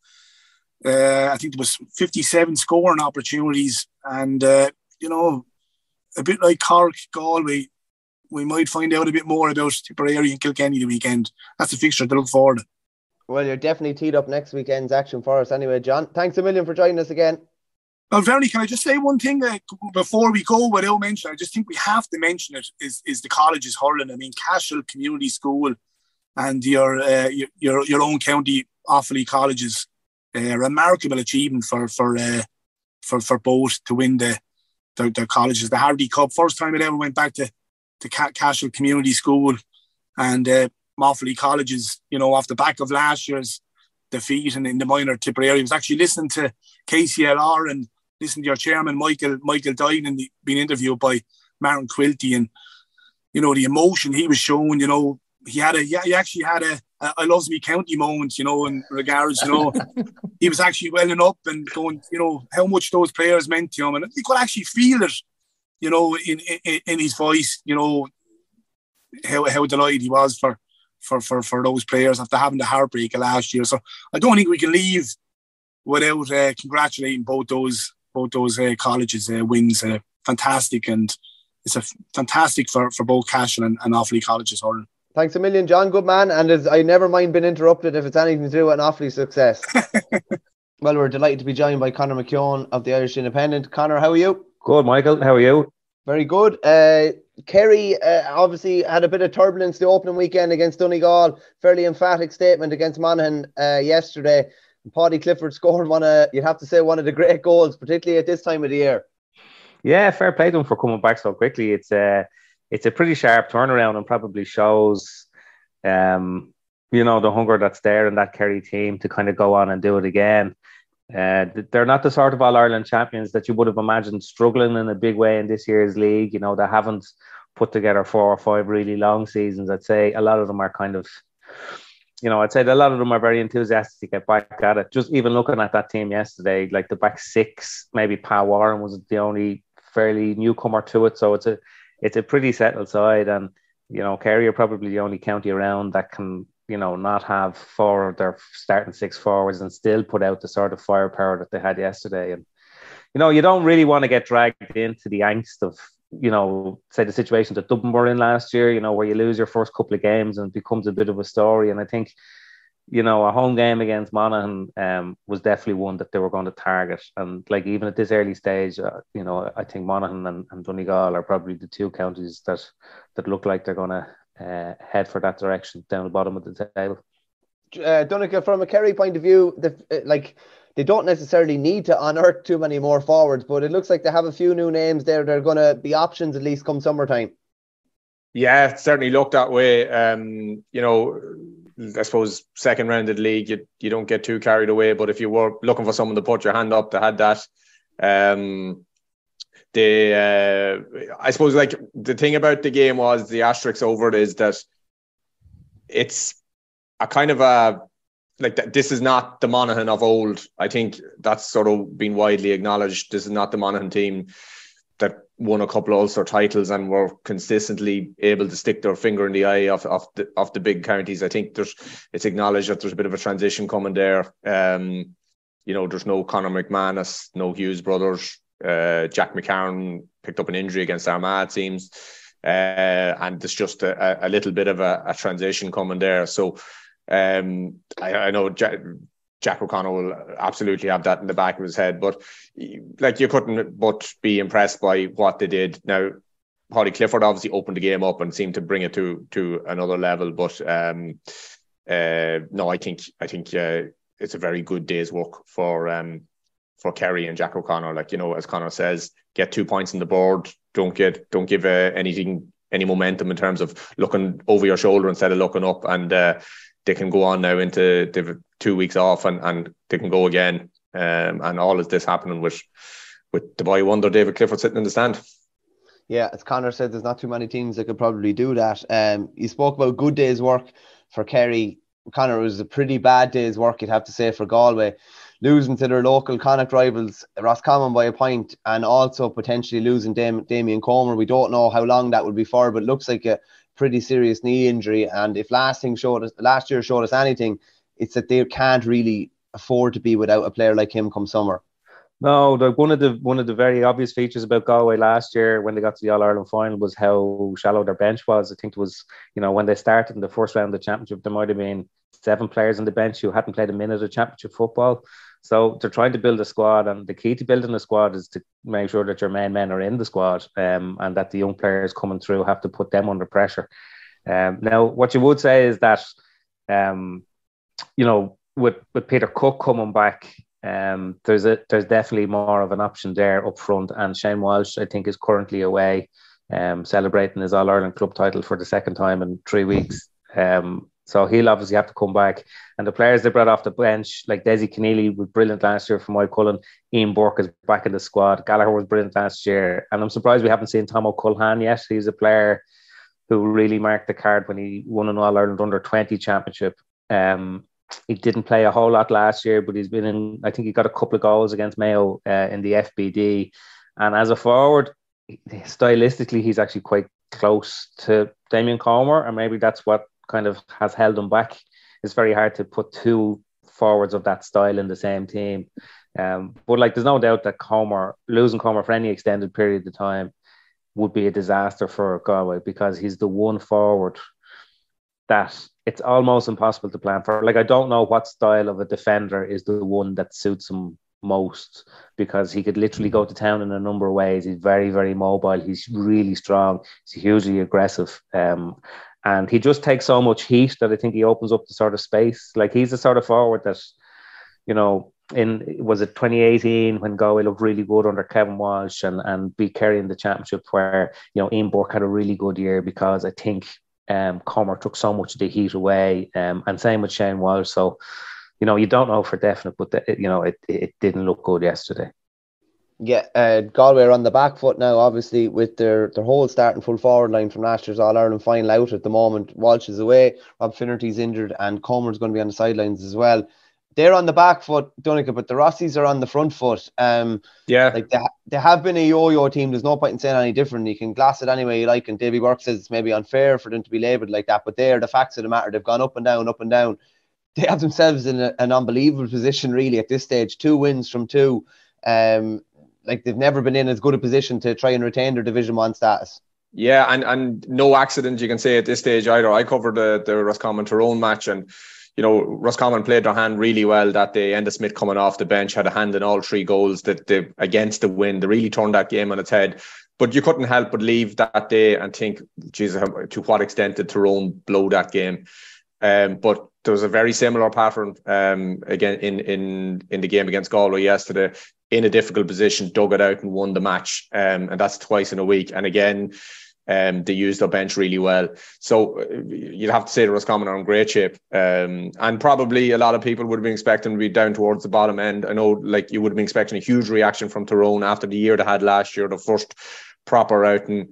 Uh, I think there was fifty-seven scoring opportunities. And, uh, you know, a bit like Cork, Galway, we might find out a bit more about Tipperary and Kilkenny the weekend. That's a fixture to look forward to. Well, you're definitely teed up next weekend's action for us anyway, John. Thanks a million for joining us again. Well, Vernie, can I just say one thing uh, before we go without mentioning? I just think we have to mention it, is, is the colleges hurling. I mean, Cashel Community School and your uh, your your own county Offaly colleges, a uh, remarkable achievement for for uh, for for both to win the Their, their colleges, the Hardy Cup, first time it ever went back to to Cashel Community School, and uh, Offaly colleges, you know, off the back of last year's defeat and in the minor Tipperary. I was actually listening to K C L R and listening to your chairman Michael Michael Dynan being interviewed by Martin Quilty, and you know the emotion he was showing. You know, he had a yeah, he actually had a, a I loves me county moment. You know, in regards, you know. He was actually welling up and going, you know, how much those players meant to him. And you could actually feel it, you know, in in, in his voice, you know, how how delighted he was for, for, for, for those players after having the heartbreak of last year. So I don't think we can leave without uh, congratulating both those both those uh, colleges' uh, wins. Uh, fantastic. And it's a f- fantastic for, for both Cashel and, and Offaly colleges. Hurling. Thanks a million, John. Good man. And as I never mind being interrupted if it's anything to do with an Offaly success. Well, we're delighted to be joined by Conor McKeown of the Irish Independent. Conor, how are you? Good, Michael. How are you? Very good. Uh, Kerry uh, obviously had a bit of turbulence the opening weekend against Donegal. Fairly emphatic statement against Monaghan uh, yesterday. Paddy Clifford scored one of, you'd have to say, one of the great goals, particularly at this time of the year. Yeah, fair play to them for coming back so quickly. It's a, it's a pretty sharp turnaround and probably shows, um, you know, the hunger that's there in that Kerry team to kind of go on and do it again. Uh, they're not the sort of All-Ireland champions that you would have imagined struggling in a big way in this year's league. You know, they haven't put together four or five really long seasons. I'd say a lot of them are kind of, you know, I'd say that a lot of them are very enthusiastic to get back at it. Just even looking at that team yesterday, like the back six, maybe Pa Warren was the only fairly newcomer to it. So it's a it's a pretty settled side. And, you know, Kerry are probably the only county around that can, you know, not have four of their starting six forwards and still put out the sort of firepower that they had yesterday. And, you know, you don't really want to get dragged into the angst of, you know, say the situation that Dublin were in last year, you know, where you lose your first couple of games and it becomes a bit of a story. And I think, you know, a home game against Monaghan um, was definitely one that they were going to target. And like, even at this early stage, uh, you know, I think Monaghan and, and Donegal are probably the two counties that, that look like they're going to uh, head for that direction down the bottom of the table. Uh, Donegal, from a Kerry point of view, the, like, they don't necessarily need to unearth too many more forwards, but it looks like they have a few new names there. They're going to be options at least come summertime. Yeah, it certainly looked that way. Um, you know, I suppose second round of the league, you, you don't get too carried away. But if you were looking for someone to put your hand up, they had that. Um, they, uh, I suppose, like the thing about the game was the asterisk over it is that it's a kind of a like that. This is not the Monaghan of old. I think that's sort of been widely acknowledged. This is not the Monaghan team that won a couple of Ulster titles and were consistently able to stick their finger in the eye of, of the of the big counties. I think there's it's acknowledged that there's a bit of a transition coming there. Um, you know, there's no Conor McManus, no Hughes brothers. Uh, Jack McCarron picked up an injury against Armagh, it seems. Uh, and there's just a, a little bit of a, a transition coming there. So um, I, I know Jack, Jack O'Connor will absolutely have that in the back of his head, but like you couldn't but be impressed by what they did. Now, Holly Clifford obviously opened the game up and seemed to bring it to to another level. But um, uh, no, I think I think uh, it's a very good day's work for um, for Kerry and Jack O'Connor. Like, you know, as Connor says, get two points on the board. Don't get don't give uh, anything any momentum in terms of looking over your shoulder instead of looking up, and uh, they can go on now into the two weeks off and, and they can go again. Um, and all of this happening with with the boy wonder David Clifford sitting in the stand. Yeah, as Connor said, there's not too many teams that could probably do that. Um, you spoke about good day's work for Kerry. Connor, it was a pretty bad day's work, you'd have to say, for Galway, losing to their local Connacht rivals Roscommon by a point, and also potentially losing Dam- Damien Comer. We don't know how long that will be for, but it looks like a pretty serious knee injury. And if last thing showed us, last year showed us anything, it's that they can't really afford to be without a player like him come summer. No, the, one of the one of the very obvious features about Galway last year when they got to the All-Ireland final was how shallow their bench was. I think it was, you know, when they started in the first round of the championship, there might have been seven players on the bench who hadn't played a minute of championship football. So they're trying to build a squad, and the key to building a squad is to make sure that your main men are in the squad, um, and that the young players coming through have to put them under pressure. Um, now, what you would say is that, um, you know, with, with Peter Cook coming back, um, there's a there's definitely more of an option there up front. And Shane Walsh, I think, is currently away, um, celebrating his All-Ireland club title for the second time in three weeks. Um, so he'll obviously have to come back. And the players they brought off the bench, like Desi Keneally was brilliant last year for Mike Cullen. Ian Burke is back in the squad. Gallagher was brilliant last year. And I'm surprised we haven't seen Tom O'Culhan yet. He's a player who really marked the card when he won an All-Ireland under twenty championship. Um, he didn't play a whole lot last year, but he's been in, I think he got a couple of goals against Mayo uh, in the F B D. And as a forward, stylistically, he's actually quite close to Damien Comer, and maybe that's what kind of has held him back. It's very hard to put two forwards of that style in the same team. Um, but like, there's no doubt that Comer, losing Comer for any extended period of time would be a disaster for Galway, because he's the one forward that it's almost impossible to plan for. Like, I don't know what style of a defender is the one that suits him most, because he could literally go to town in a number of ways. He's very, very mobile. He's really strong. He's hugely aggressive. Um, and he just takes so much heat that I think he opens up the sort of space. Like, he's the sort of forward that, you know, in, was it twenty eighteen when Galway looked really good under Kevin Walsh and, and beat Kerry in the championship, where, you know, Ian Burke had a really good year, because I think um, Comer took so much of the heat away, um, and same with Shane Walsh. So, you know, you don't know for definite, but the, you know, it, it didn't look good yesterday. Yeah, uh, Galway are on the back foot now, obviously, with their, their whole starting full forward line from last year's All-Ireland final out at the moment. Walsh is away, Rob Finnerty's injured, and Comer's going to be on the sidelines as well. They're on the back foot, Donnchadh, but the Rossies are on the front foot. Um, yeah, like they, they have been a yo-yo team. There's no point in saying any different. You can glass it any way you like, and Davy Burke says it's maybe unfair for them to be labelled like that, but they are the facts of the matter. They've gone up and down, up and down. They have themselves in a, an unbelievable position, really, at this stage. Two wins from two. Um, like, they've never been in as good a position to try and retain their Division One status. Yeah, and, and no accident, you can say, at this stage either. I covered the, the Roscommon Tyrone match, and you know, Roscommon played their hand really well that day. Enda Smith coming off the bench had a hand in all three goals that they, against the win. They really turned that game on its head. But you couldn't help but leave that day and think, geez, to what extent did Tyrone blow that game? Um, but there was a very similar pattern um, again in, in, in the game against Galway yesterday. In a difficult position, dug it out and won the match. Um, and that's twice in a week. And again, um, they used their bench really well. So you'd have to say the Roscommon are in great shape. Um, and probably a lot of people would have been expecting to be down towards the bottom end. I know, like, you would have been expecting a huge reaction from Tyrone after the year they had last year, the first proper outing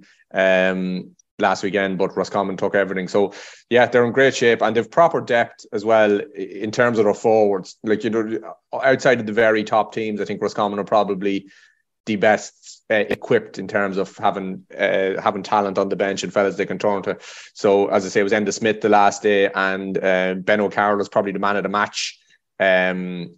um, last weekend, but Roscommon took everything. So yeah, they're in great shape, and they've proper depth as well in terms of their forwards. Like, you know, outside of the very top teams, I think Roscommon are probably the best uh, equipped in terms of having uh, having talent on the bench and fellas they can turn to. So as I say, it was Enda Smith the last day, and uh, Ben O'Carroll is probably the man of the match um,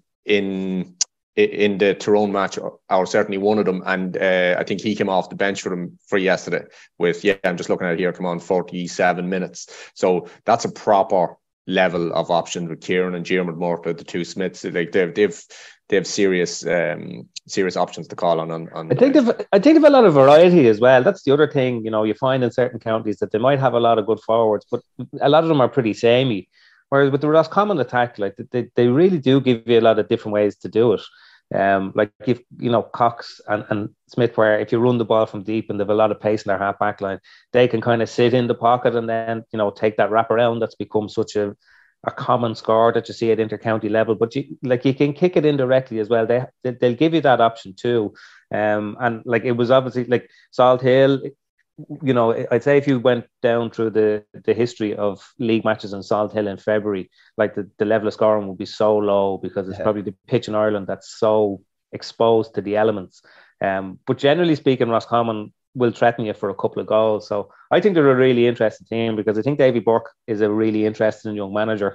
in in the Tyrone match, or certainly one of them. And uh, I think he came off the bench for them for yesterday with, yeah, I'm just looking at it here, come on, forty-seven minutes. So that's a proper level of options with Kieran and Diarmuid Murtagh, the two Smiths. Like they've they've they have serious um, serious options to call on. on, on I think they've I think they've a lot of variety as well. That's the other thing, you know, you find in certain counties that they might have a lot of good forwards, but a lot of them are pretty samey. Whereas with the Roscommon attack, like they, they really do give you a lot of different ways to do it. Um, like if you know Cox and, and Smith, where if you run the ball from deep and they've a lot of pace in their half back line, they can kind of sit in the pocket and then, you know, take that wrap around that's become such a, a common score that you see at inter-county level. But you like you can kick it in directly as well. They they'll give you that option too. Um, and like it was obviously like Salt Hill. You know, I'd say if you went down through the, the history of league matches in Salt Hill in February, like the, the level of scoring would be so low because it's yeah. probably the pitch in Ireland that's so exposed to the elements. Um, but generally speaking, Roscommon will threaten you for a couple of goals. So I think they're a really interesting team because I think Davy Burke is a really interesting young manager.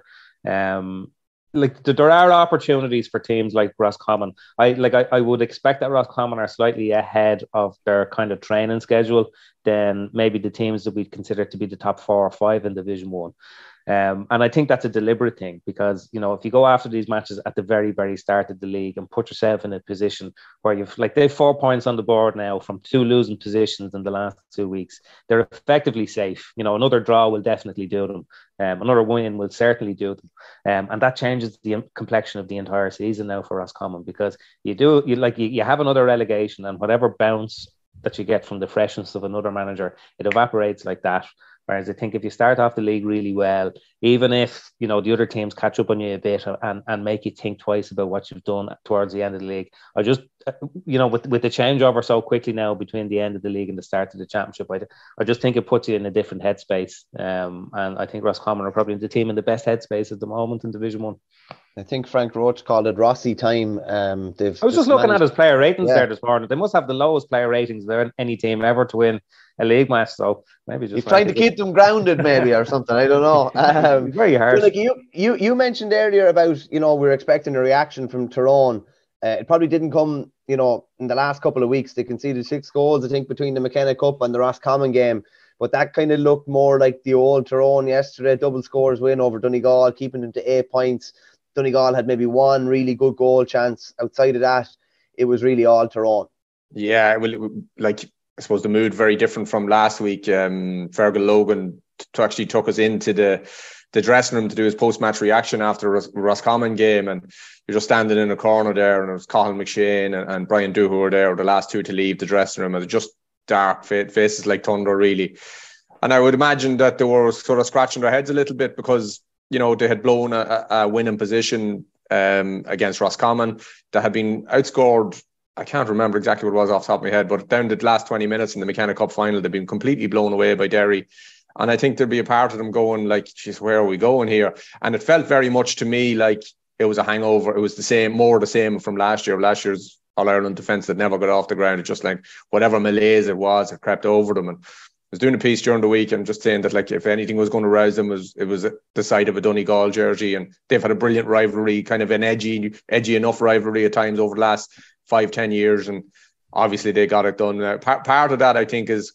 Um, like there are opportunities for teams like Roscommon. I like I, I would expect that Roscommon are slightly ahead of their kind of training schedule than maybe the teams that we'd consider to be the top four or five in Division One. Um, and I think that's a deliberate thing because, you know, if you go after these matches at the very, very start of the league and put yourself in a position where you've like they've four points on the board now from two losing positions in the last two weeks, they're effectively safe. You know, another draw will definitely do them. Um, another win will certainly do them. Um, and that changes the complexion of the entire season now for Roscommon because you do, you like, you, you have another relegation and whatever bounce that you get from the freshness of another manager, it evaporates like that. Whereas I think if you start off the league really well, even if, you know, the other teams catch up on you a bit and, and make you think twice about what you've done towards the end of the league, I just, you know, with with the changeover so quickly now between the end of the league and the start of the championship, I, I just think it puts you in a different headspace. Um, and I think Roscommon are probably the team in the best headspace at the moment in Division One. I think Frank Roach called it Rossi time. Um, they've I was just looking managed... at his player ratings yeah. there this morning. They must have the lowest player ratings there any team ever to win a league match. So maybe just he's trying to keep it. them grounded, maybe or something. I don't know. Um, very hard. Like you, you, you mentioned earlier about, you know, we're expecting a reaction from Tyrone. Uh, it probably didn't come, you know, in the last couple of weeks. They conceded six goals, I think, between the McKenna Cup and the Roscommon game. But that kind of looked more like the old Tyrone yesterday. Double scores win over Donegal, keeping them to eight points. Donegal had maybe one really good goal chance. Outside of that, it was really all Tyrone. Yeah, well, like I suppose the mood very different from last week. Um, Fergal Logan t- actually took us into the the dressing room to do his post-match reaction after the Ros- Roscommon game, and you're just standing in a corner there, and it was Cathal McShane and, and Brian Dooher who were there, the last two to leave the dressing room, and it was just dark faces like thunder, really. And I would imagine that they were sort of scratching their heads a little bit because, you know, they had blown a, a winning position um, against Roscommon. They had been outscored. I can't remember exactly what it was off the top of my head, but down the last twenty minutes in the McKenna Cup final, they've been completely blown away by Derry. And I think there'd be a part of them going like, geez, where are we going here? And it felt very much to me like it was a hangover. It was the same, more the same from last year. Last year's All-Ireland defence that never got off the ground. It just like whatever malaise it was, it crept over them. And I was doing a piece during the week and just saying that like if anything was going to rouse them, it was, it was the sight of a Donegal jersey. And they've had a brilliant rivalry, kind of an edgy, edgy enough rivalry at times over the last five, ten years. And obviously they got it done. Now, part, part of that, I think, is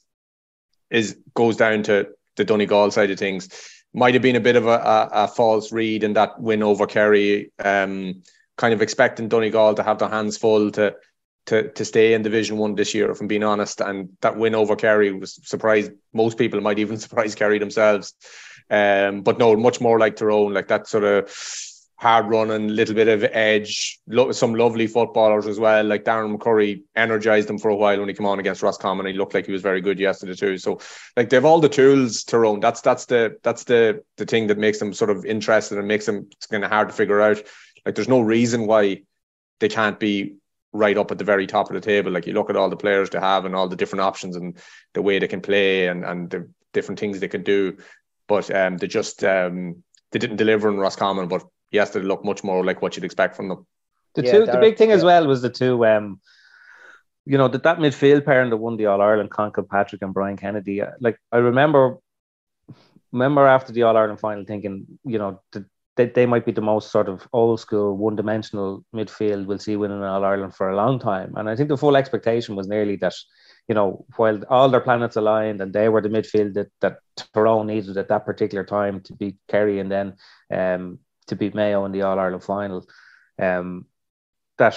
is goes down to the Donegal side of things. Might have been a bit of a, a, a false read in that win over Kerry, um, kind of expecting Donegal to have their hands full to to to stay in Division One this year, if I'm being honest. And that win over Kerry was surprised. Most people might even surprise Kerry themselves. Um, but no, much more like Tyrone, like that sort of hard running, little bit of edge, lo- some lovely footballers as well. Like Darren McCurry energized them for a while when he came on against Roscommon. He looked like he was very good yesterday too. So like they've all the tools, Tyrone. That's that's the that's the the thing that makes them sort of interested and makes them kind of hard to figure out. Like there's no reason why they can't be right up at the very top of the table. Like you look at all the players they have and all the different options and the way they can play and, and the different things they can do. But um, they just um, they didn't deliver in Roscommon, but yesterday looked much more like what you'd expect from them. The Yeah, two, the Darren, big thing yeah. as well was the two, um, you know, that that midfield pairing that won the All Ireland, Con Kilpatrick and Brian Kennedy. uh, Like I remember, remember after the All Ireland final, thinking, you know, that they, they might be the most sort of old school, one dimensional midfield we'll see winning All Ireland for a long time. And I think the full expectation was nearly that, you know, while all their planets aligned and they were the midfield that that Tyrone needed at that particular time to beat Kerry and then um, to beat Mayo in the All Ireland final, um, that,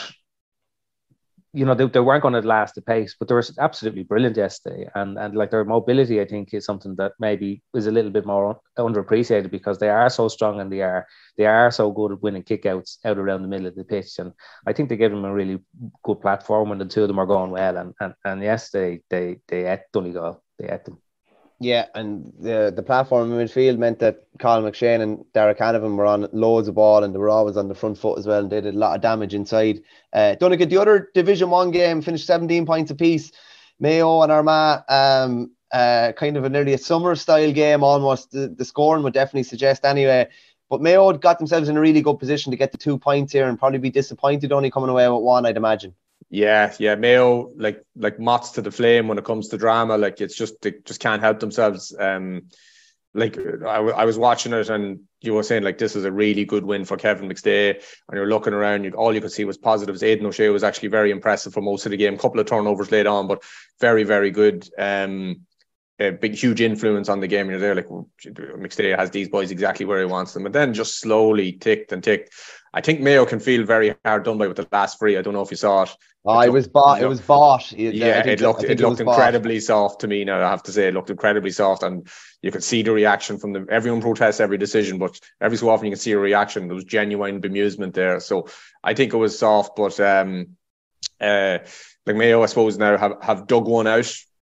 you know, they, they weren't going to last the pace, but they were absolutely brilliant yesterday. And and like their mobility, I think, is something that maybe is a little bit more underappreciated because they are so strong and they are they are so good at winning kickouts out around the middle of the pitch. And I think they gave them a really good platform when the two of them are going well. And and, and yesterday they they ate Donegal. They ate them. Yeah, and the the platform in midfield meant that Colin McShane and Derek Hanavan were on loads of ball and they were always on the front foot as well, and they did a lot of damage inside. Uh, Donegal, the other Division One game finished seventeen points apiece. Mayo and Armagh, um, uh, kind of a nearly a summer style game almost. The, the scoring would definitely suggest anyway. But Mayo got themselves in a really good position to get the two points here and probably be disappointed only coming away with one, I'd imagine. Yeah, yeah, Mayo like like moths to the flame when it comes to drama. Like it's just they just can't help themselves. Um, like I, I was watching it and you were saying like this is a really good win for Kevin McStay, and you're looking around, you, all you could see was positives. Aidan O'Shea was actually very impressive for most of the game. A couple of turnovers laid on, but very very good. Um, a big huge influence on the game. You're there like McStay has these boys exactly where he wants them, and then just slowly ticked and ticked. I think Mayo can feel very hard done by with the last free. I don't know if you saw it. Oh, it, it was bought. It was bought. Yeah, it looked it looked incredibly soft to me. Now I have to say, it looked incredibly soft, and you could see the reaction from them. Everyone protests every decision, but every so often you can see a reaction. There was genuine bemusement there. So I think it was soft, but um, uh, like Mayo, I suppose now have have dug one out,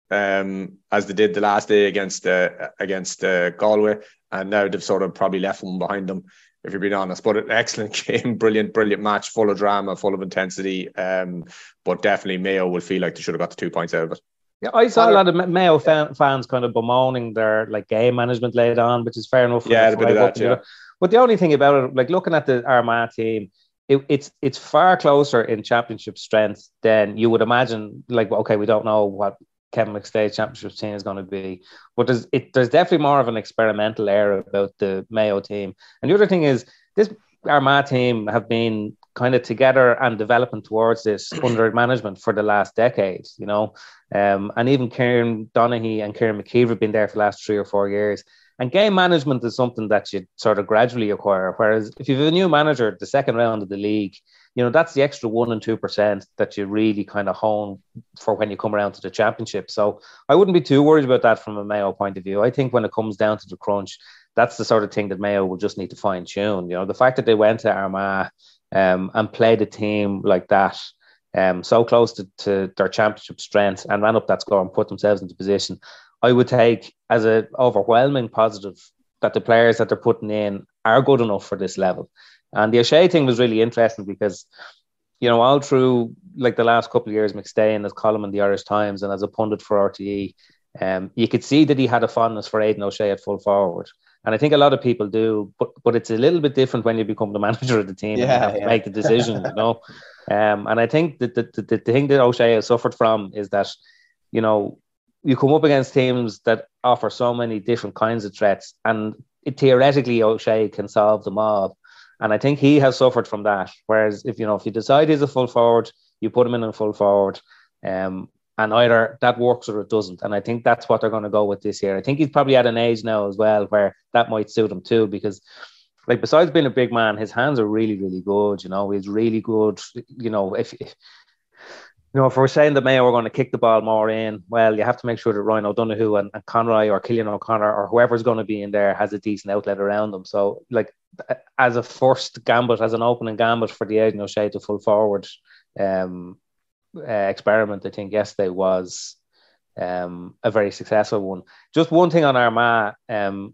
um, as they did the last day against uh, against uh, Galway, and now they've sort of probably left one behind them, if you're being honest. But an excellent game, brilliant, brilliant match, full of drama, full of intensity. Um, but definitely Mayo will feel like they should have got the two points out of it. Yeah, I saw a lot of Mayo fan, fans kind of bemoaning their like game management laid on, which is fair enough. For yeah, a bit of that, yeah. But the only thing about it, like looking at the Armagh team, it, it's it's far closer in championship strength than you would imagine. Like, okay, we don't know what Kevin McStay's championship team is going to be, but there's it, there's definitely more of an experimental air about the Mayo team. And the other thing is, this Armagh team have been kind of together and developing towards this under management for the last decade, you know, um, and even Kieran Donaghy and Kieran McKeever have been there for the last three or four years. And game management is something that you sort of gradually acquire. Whereas if you have a new manager, the second round of the league, you know, that's the extra one and two percent that you really kind of hone for when you come around to the championship. So I wouldn't be too worried about that from a Mayo point of view. I think when it comes down to the crunch, that's the sort of thing that Mayo will just need to fine tune. You know, the fact that they went to Armagh um, and played a team like that, um, so close to, to their championship strength, and ran up that score and put themselves into position, I would take as an overwhelming positive that the players that they're putting in are good enough for this level. And the O'Shea thing was really interesting because, you know, all through like the last couple of years, McStay in his column in the Irish Times and as a pundit for R T E, um, you could see that he had a fondness for Aidan O'Shea at full forward. And I think a lot of people do, but but it's a little bit different when you become the manager of the team, yeah, and you have yeah. to make the decision, you know. Um, and I think that the, the, the thing that O'Shea has suffered from is that, you know, you come up against teams that offer so many different kinds of threats, and it, theoretically O'Shea can solve them all. And I think he has suffered from that. Whereas if you know if you decide he's a full forward, you put him in a full forward, um, and either that works or it doesn't. And I think that's what they're going to go with this year. I think he's probably at an age now as well where that might suit him too, because like besides being a big man, his hands are really, really good. You know, he's really good. You know, if, if You know, if we're saying that Mayo are going to kick the ball more in, well, you have to make sure that Ryan O'Donoghue and, and Conroy or Killian O'Connor or whoever's going to be in there has a decent outlet around them. So, like, as a first gambit, as an opening gambit for the Aidan O'Shea to full forward um, uh, experiment, I think yesterday was um, a very successful one. Just one thing on Armagh, um,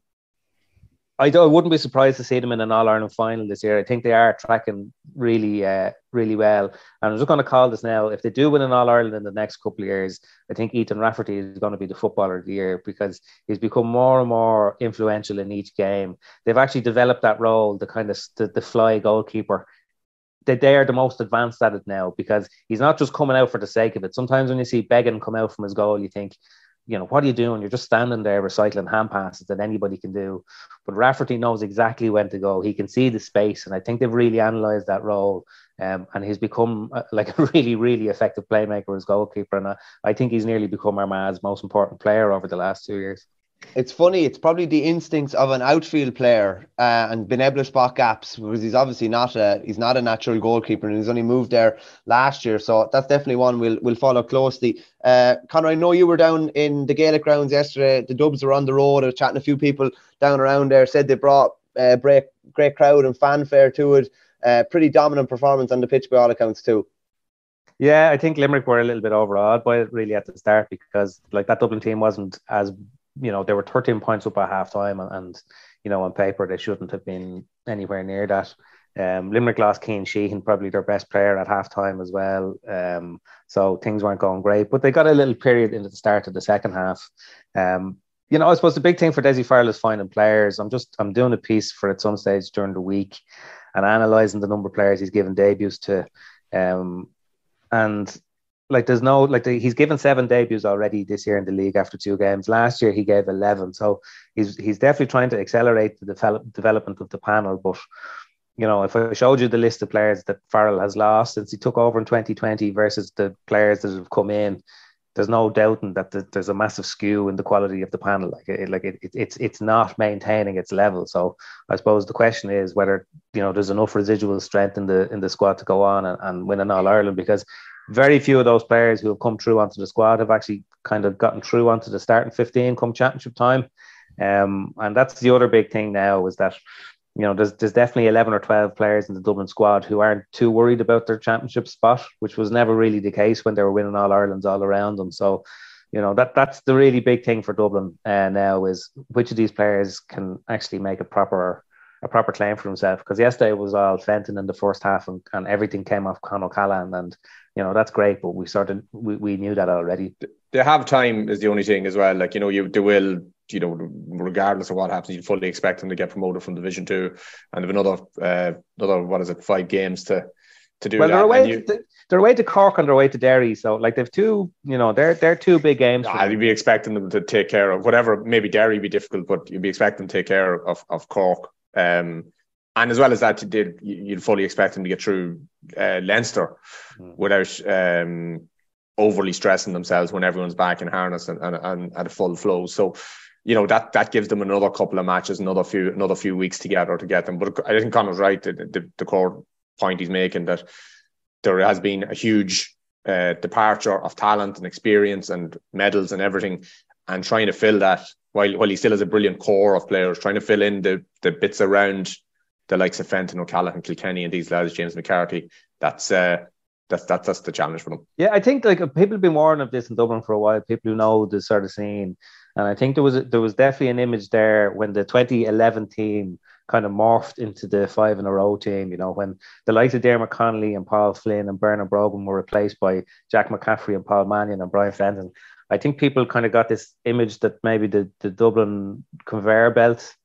I, don't, I wouldn't be surprised to see them in an All-Ireland final this year. I think they are tracking really, uh, really well. And I'm just going to call this now. If they do win an All-Ireland in the next couple of years, I think Ethan Rafferty is going to be the footballer of the year because he's become more and more influential in each game. They've actually developed that role, the kind of the, the fly goalkeeper. They, they are the most advanced at it now because he's not just coming out for the sake of it. Sometimes when you see Began come out from his goal, you think, you know, what are you doing? You're just standing there recycling hand passes that anybody can do. But Rafferty knows exactly when to go. He can see the space. And I think they've really analysed that role. Um, and he's become uh, like a really, really effective playmaker as goalkeeper. And I, I think he's nearly become Armagh's most important player over the last two years. It's funny, it's probably the instincts of an outfield player uh, and being able to spot gaps because he's obviously not a he's not a natural goalkeeper and he's only moved there last year. So that's definitely one we'll we'll follow closely. Uh, Conor, I know you were down in the Gaelic grounds yesterday. The Dubs were on the road. I was chatting to a few people down around there, said they brought a uh, great, great crowd and fanfare to it. Uh, pretty dominant performance on the pitch by all accounts too. Yeah, I think Limerick were a little bit overawed by it really at the start because like that Dublin team wasn't as, you know, they were thirteen points up at half time and, and, you know, on paper they shouldn't have been anywhere near that. Um, Limerick lost Cian Sheehan, probably their best player at half time as well. Um, so things weren't going great, but they got a little period into the start of the second half. Um, you know, I suppose the big thing for Dessie Farrell is finding players. I'm just, I'm doing a piece for at some stage during the week and analysing the number of players he's given debuts to. Um, and like there's no, like the, he's given seven debuts already this year in the league after two games. Last year he gave eleven. So he's he's definitely trying to accelerate the develop, development of the panel. But, you know, if I showed you the list of players that Farrell has lost since he took over in twenty twenty versus the players that have come in, there's no doubting that the, there's a massive skew in the quality of the panel. Like it, like it, it, it's it's not maintaining its level. So I suppose the question is whether, you know, there's enough residual strength in the in the squad to go on and, and win an All Ireland, because very few of those players who have come through onto the squad have actually kind of gotten through onto the starting fifteen come championship time. Um, and that's the other big thing now is that, you know, there's there's definitely eleven or twelve players in the Dublin squad who aren't too worried about their championship spot, which was never really the case when they were winning All Irelands all around them. So, you know, that that's the really big thing for Dublin uh, now is which of these players can actually make a proper a proper claim for himself. Because yesterday it was all Fenton in the first half and, and everything came off Con O'Callaghan, and you know, that's great, but we sort of we, we knew that already. They have time is the only thing as well. Like, you know, you they will, you know, regardless of what happens, you fully expect them to get promoted from Division Two, and have another uh, another what is it, five games to to do. Well, that. they're away. You, to, they're away to Cork and they're away to Derry, so like they've two, you know, they're they're two big games. I'd be expecting them to take care of whatever. Maybe Derry be difficult, but you'd be expecting them to take care of of Cork. Um, And as well as that, you did, you'd fully expect them to get through uh, Leinster mm. without um, overly stressing themselves when everyone's back in harness and, and, and at a full flow. So, you know, that that gives them another couple of matches, another few another few weeks together to get them. But I think Connor's right. The, the, the core point he's making that there has been a huge uh, departure of talent and experience and medals and everything, and trying to fill that while while he still has a brilliant core of players, trying to fill in the the bits around the likes of Fenton, O'Callaghan, Kilkenny, and these lads, James McCarthy. That's uh, that's that's that's the challenge for them. Yeah, I think like people have been warning of this in Dublin for a while. People who know the sort of scene, and I think there was a, there was definitely an image there when the twenty eleven team kind of morphed into the five in a row team. You know, when the likes of Dermot Connolly and Paul Flynn and Bernard Brogan were replaced by Jack McCaffrey and Paul Mannion and Brian Fenton. I think people kind of got this image that maybe the the Dublin conveyor belt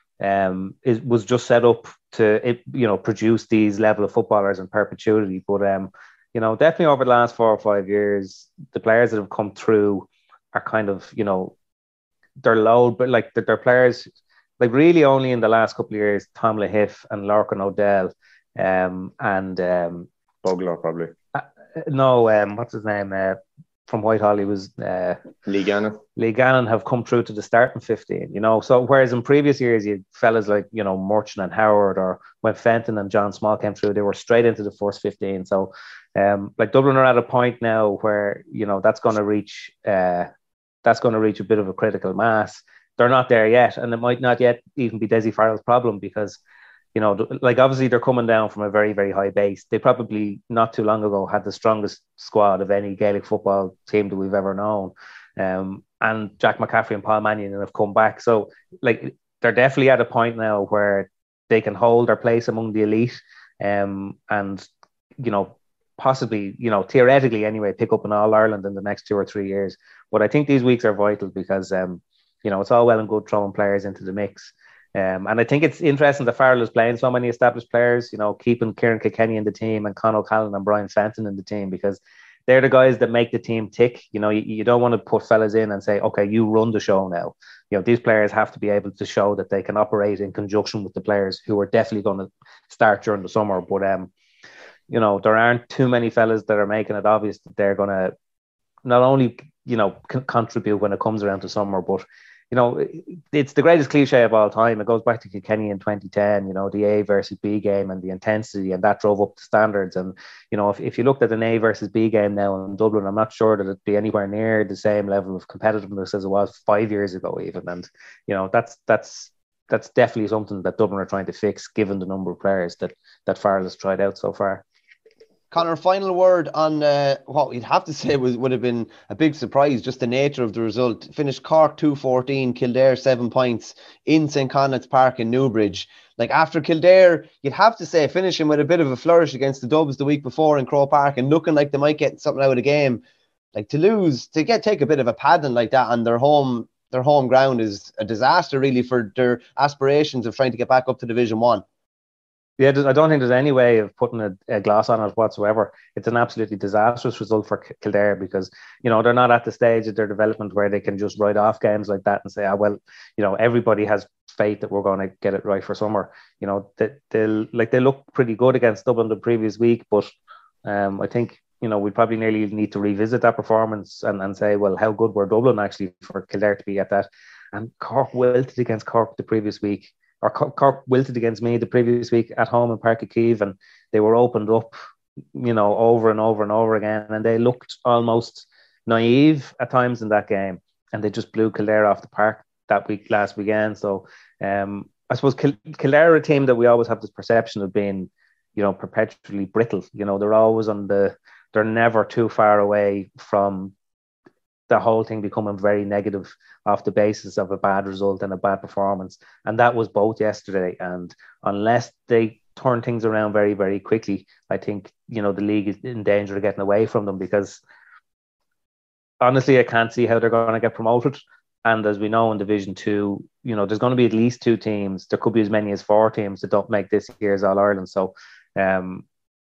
um it was just set up to it, you know, produce these level of footballers in perpetuity. But um you know, definitely over the last four or five years, the players that have come through are kind of, you know, they're low, but like they're, they're players like really only in the last couple of years, Tom Lahiff and Lorcan O'Dell um and um Bugler probably uh, no um what's his name uh from Whitehall, he was uh, Lee Gannon. Lee Gannon have come through to the starting fifteen, you know. So whereas in previous years, you had fellas like, you know, Murchan and Howard, or when Fenton and John Small came through, they were straight into the first fifteen. So um, like Dublin are at a point now where, you know, that's going to reach uh, that's going to reach a bit of a critical mass. They're not there yet, and it might not yet even be Dessie Farrell's problem because, you know, like obviously they're coming down from a very, very high base. They probably not too long ago had the strongest squad of any Gaelic football team that we've ever known. Um, and Jack McCaffrey and Paul Mannion have come back. So like they're definitely at a point now where they can hold their place among the elite, um, and, you know, possibly, you know, theoretically anyway, pick up an All-Ireland in the next two or three years. But I think these weeks are vital because, um, you know, it's all well and good throwing players into the mix. Um, and I think it's interesting that Farrell is playing so many established players, you know, keeping Kieran Kilkenny in the team and Con O'Callaghan and Brian Fenton in the team because they're the guys that make the team tick. You know, you, you don't want to put fellas in and say, okay, you run the show now. You know, these players have to be able to show that they can operate in conjunction with the players who are definitely going to start during the summer. But, um, you know, there aren't too many fellas that are making it obvious that they're going to not only, you know, c- contribute when it comes around to summer, but, you know, it's the greatest cliche of all time. It goes back to Kilkenny in twenty ten, you know, the A versus B game and the intensity, and that drove up the standards. And, you know, if, if you looked at an A versus B game now in Dublin, I'm not sure that it'd be anywhere near the same level of competitiveness as it was five years ago even. And, you know, that's that's that's definitely something that Dublin are trying to fix, given the number of players that, that Farrell has tried out so far. Conor, final word on uh, what we'd have to say was, would have been a big surprise, just the nature of the result. Finished Cork two fourteen, Kildare seven points in Saint Conet's Park in Newbridge. Like after Kildare, you'd have to say finishing with a bit of a flourish against the Dubs the week before in Croke Park and looking like they might get something out of the game. Like to lose, to get take a bit of a padding like that on their home, their home ground is a disaster really for their aspirations of trying to get back up to Division One. Yeah, I don't think there's any way of putting a, a gloss on it whatsoever. It's an absolutely disastrous result for Kildare because, you know, they're not at the stage of their development where they can just write off games like that and say, ah, well, you know, everybody has faith that we're going to get it right for summer. You know, they, they'll like they look pretty good against Dublin the previous week, but um, I think, you know, we probably nearly need to revisit that performance and, and say, well, how good were Dublin actually for Kildare to be at that? And Cork wilted against Cork the previous week. Or Cork wilted against me the previous week at home in Páirc Uí Chaoimh, and they were opened up, you know, over and over and over again, and they looked almost naive at times in that game, and they just blew Kildare off the park that week last weekend. So um, I suppose Kil- Kildare are a team that we always have this perception of being, you know, perpetually brittle. You know, they're always on the, they're never too far away from the whole thing becoming very negative off the basis of a bad result and a bad performance. And that was both yesterday. And unless they turn things around very, very quickly, I think, you know, the league is in danger of getting away from them because honestly, I can't see how they're going to get promoted. And as we know in Division Two, you know, there's going to be at least two teams. There could be as many as four teams that don't make this year's All-Ireland. So, um,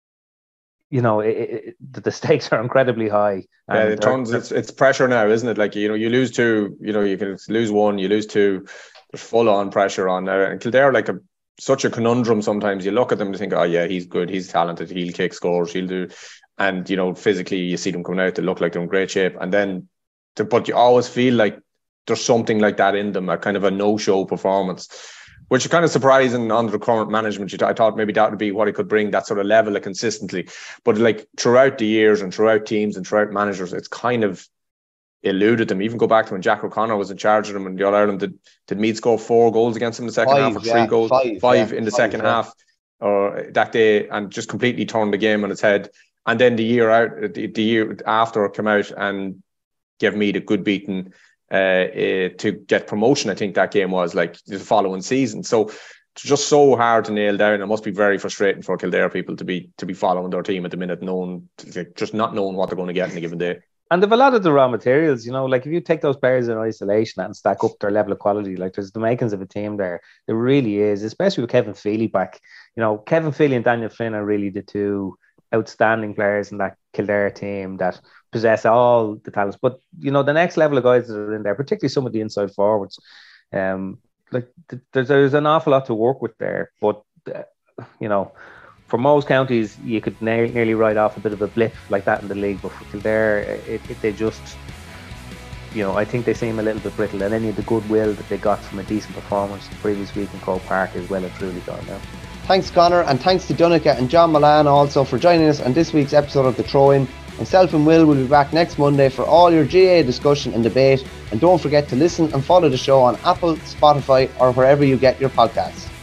you know, it, it, the stakes are incredibly high. Yeah, it turns, it's, it's pressure now, isn't it? Like, you know, you lose two, you know, you can lose one, you lose two, there's full on pressure on now. And Kildare, like a, such a conundrum sometimes. You look at them and think, oh yeah, he's good, he's talented, he'll kick scores, he'll do. And, you know, physically you see them coming out, they look like they're in great shape. And then, to, but you always feel like there's something like that in them, a kind of a no-show performance, which is kind of surprising under the current management. I thought maybe that would be what it could bring, that sort of level of consistency. But like throughout the years and throughout teams and throughout managers, it's kind of eluded them. Even go back to when Jack O'Connor was in charge of them in the All-Ireland, did, did Meath score four goals against them in the second five, half or yeah, three goals? Five, five yeah, in the five, second yeah. half or that day, and just completely turned the game on its head. And then the year out, the, the year after, come out and gave Meath a good beating uh, uh, to get promotion. I think that game was like the following season. So it's just so hard to nail down. It must be very frustrating for Kildare people to be to be following their team at the minute, knowing just not knowing what they're going to get in a given day. And they've a lot of the raw materials, you know, like if you take those players in isolation and stack up their level of quality, like there's the makings of a team there. There really is, especially with Kevin Feely back. You know, Kevin Feely and Daniel Flynn are really the two outstanding players in that Kildare team that possess all the talents. But, you know, the next level of guys that are in there, particularly some of the inside forwards, um, like th- there's, there's an awful lot to work with there. But, uh, you know, for most counties, you could na- nearly write off a bit of a blip like that in the league. But for Kildare, it, it, they just you know, I think they seem a little bit brittle, and any of the goodwill that they got from a decent performance the previous week in Croke Park is well and truly gone now. Thanks, Connor, and thanks to Donncha and John Mullane also for joining us on this week's episode of The Throw-In. Myself and Will will be back next Monday for all your G A A discussion and debate. And don't forget to listen and follow the show on Apple, Spotify, or wherever you get your podcasts.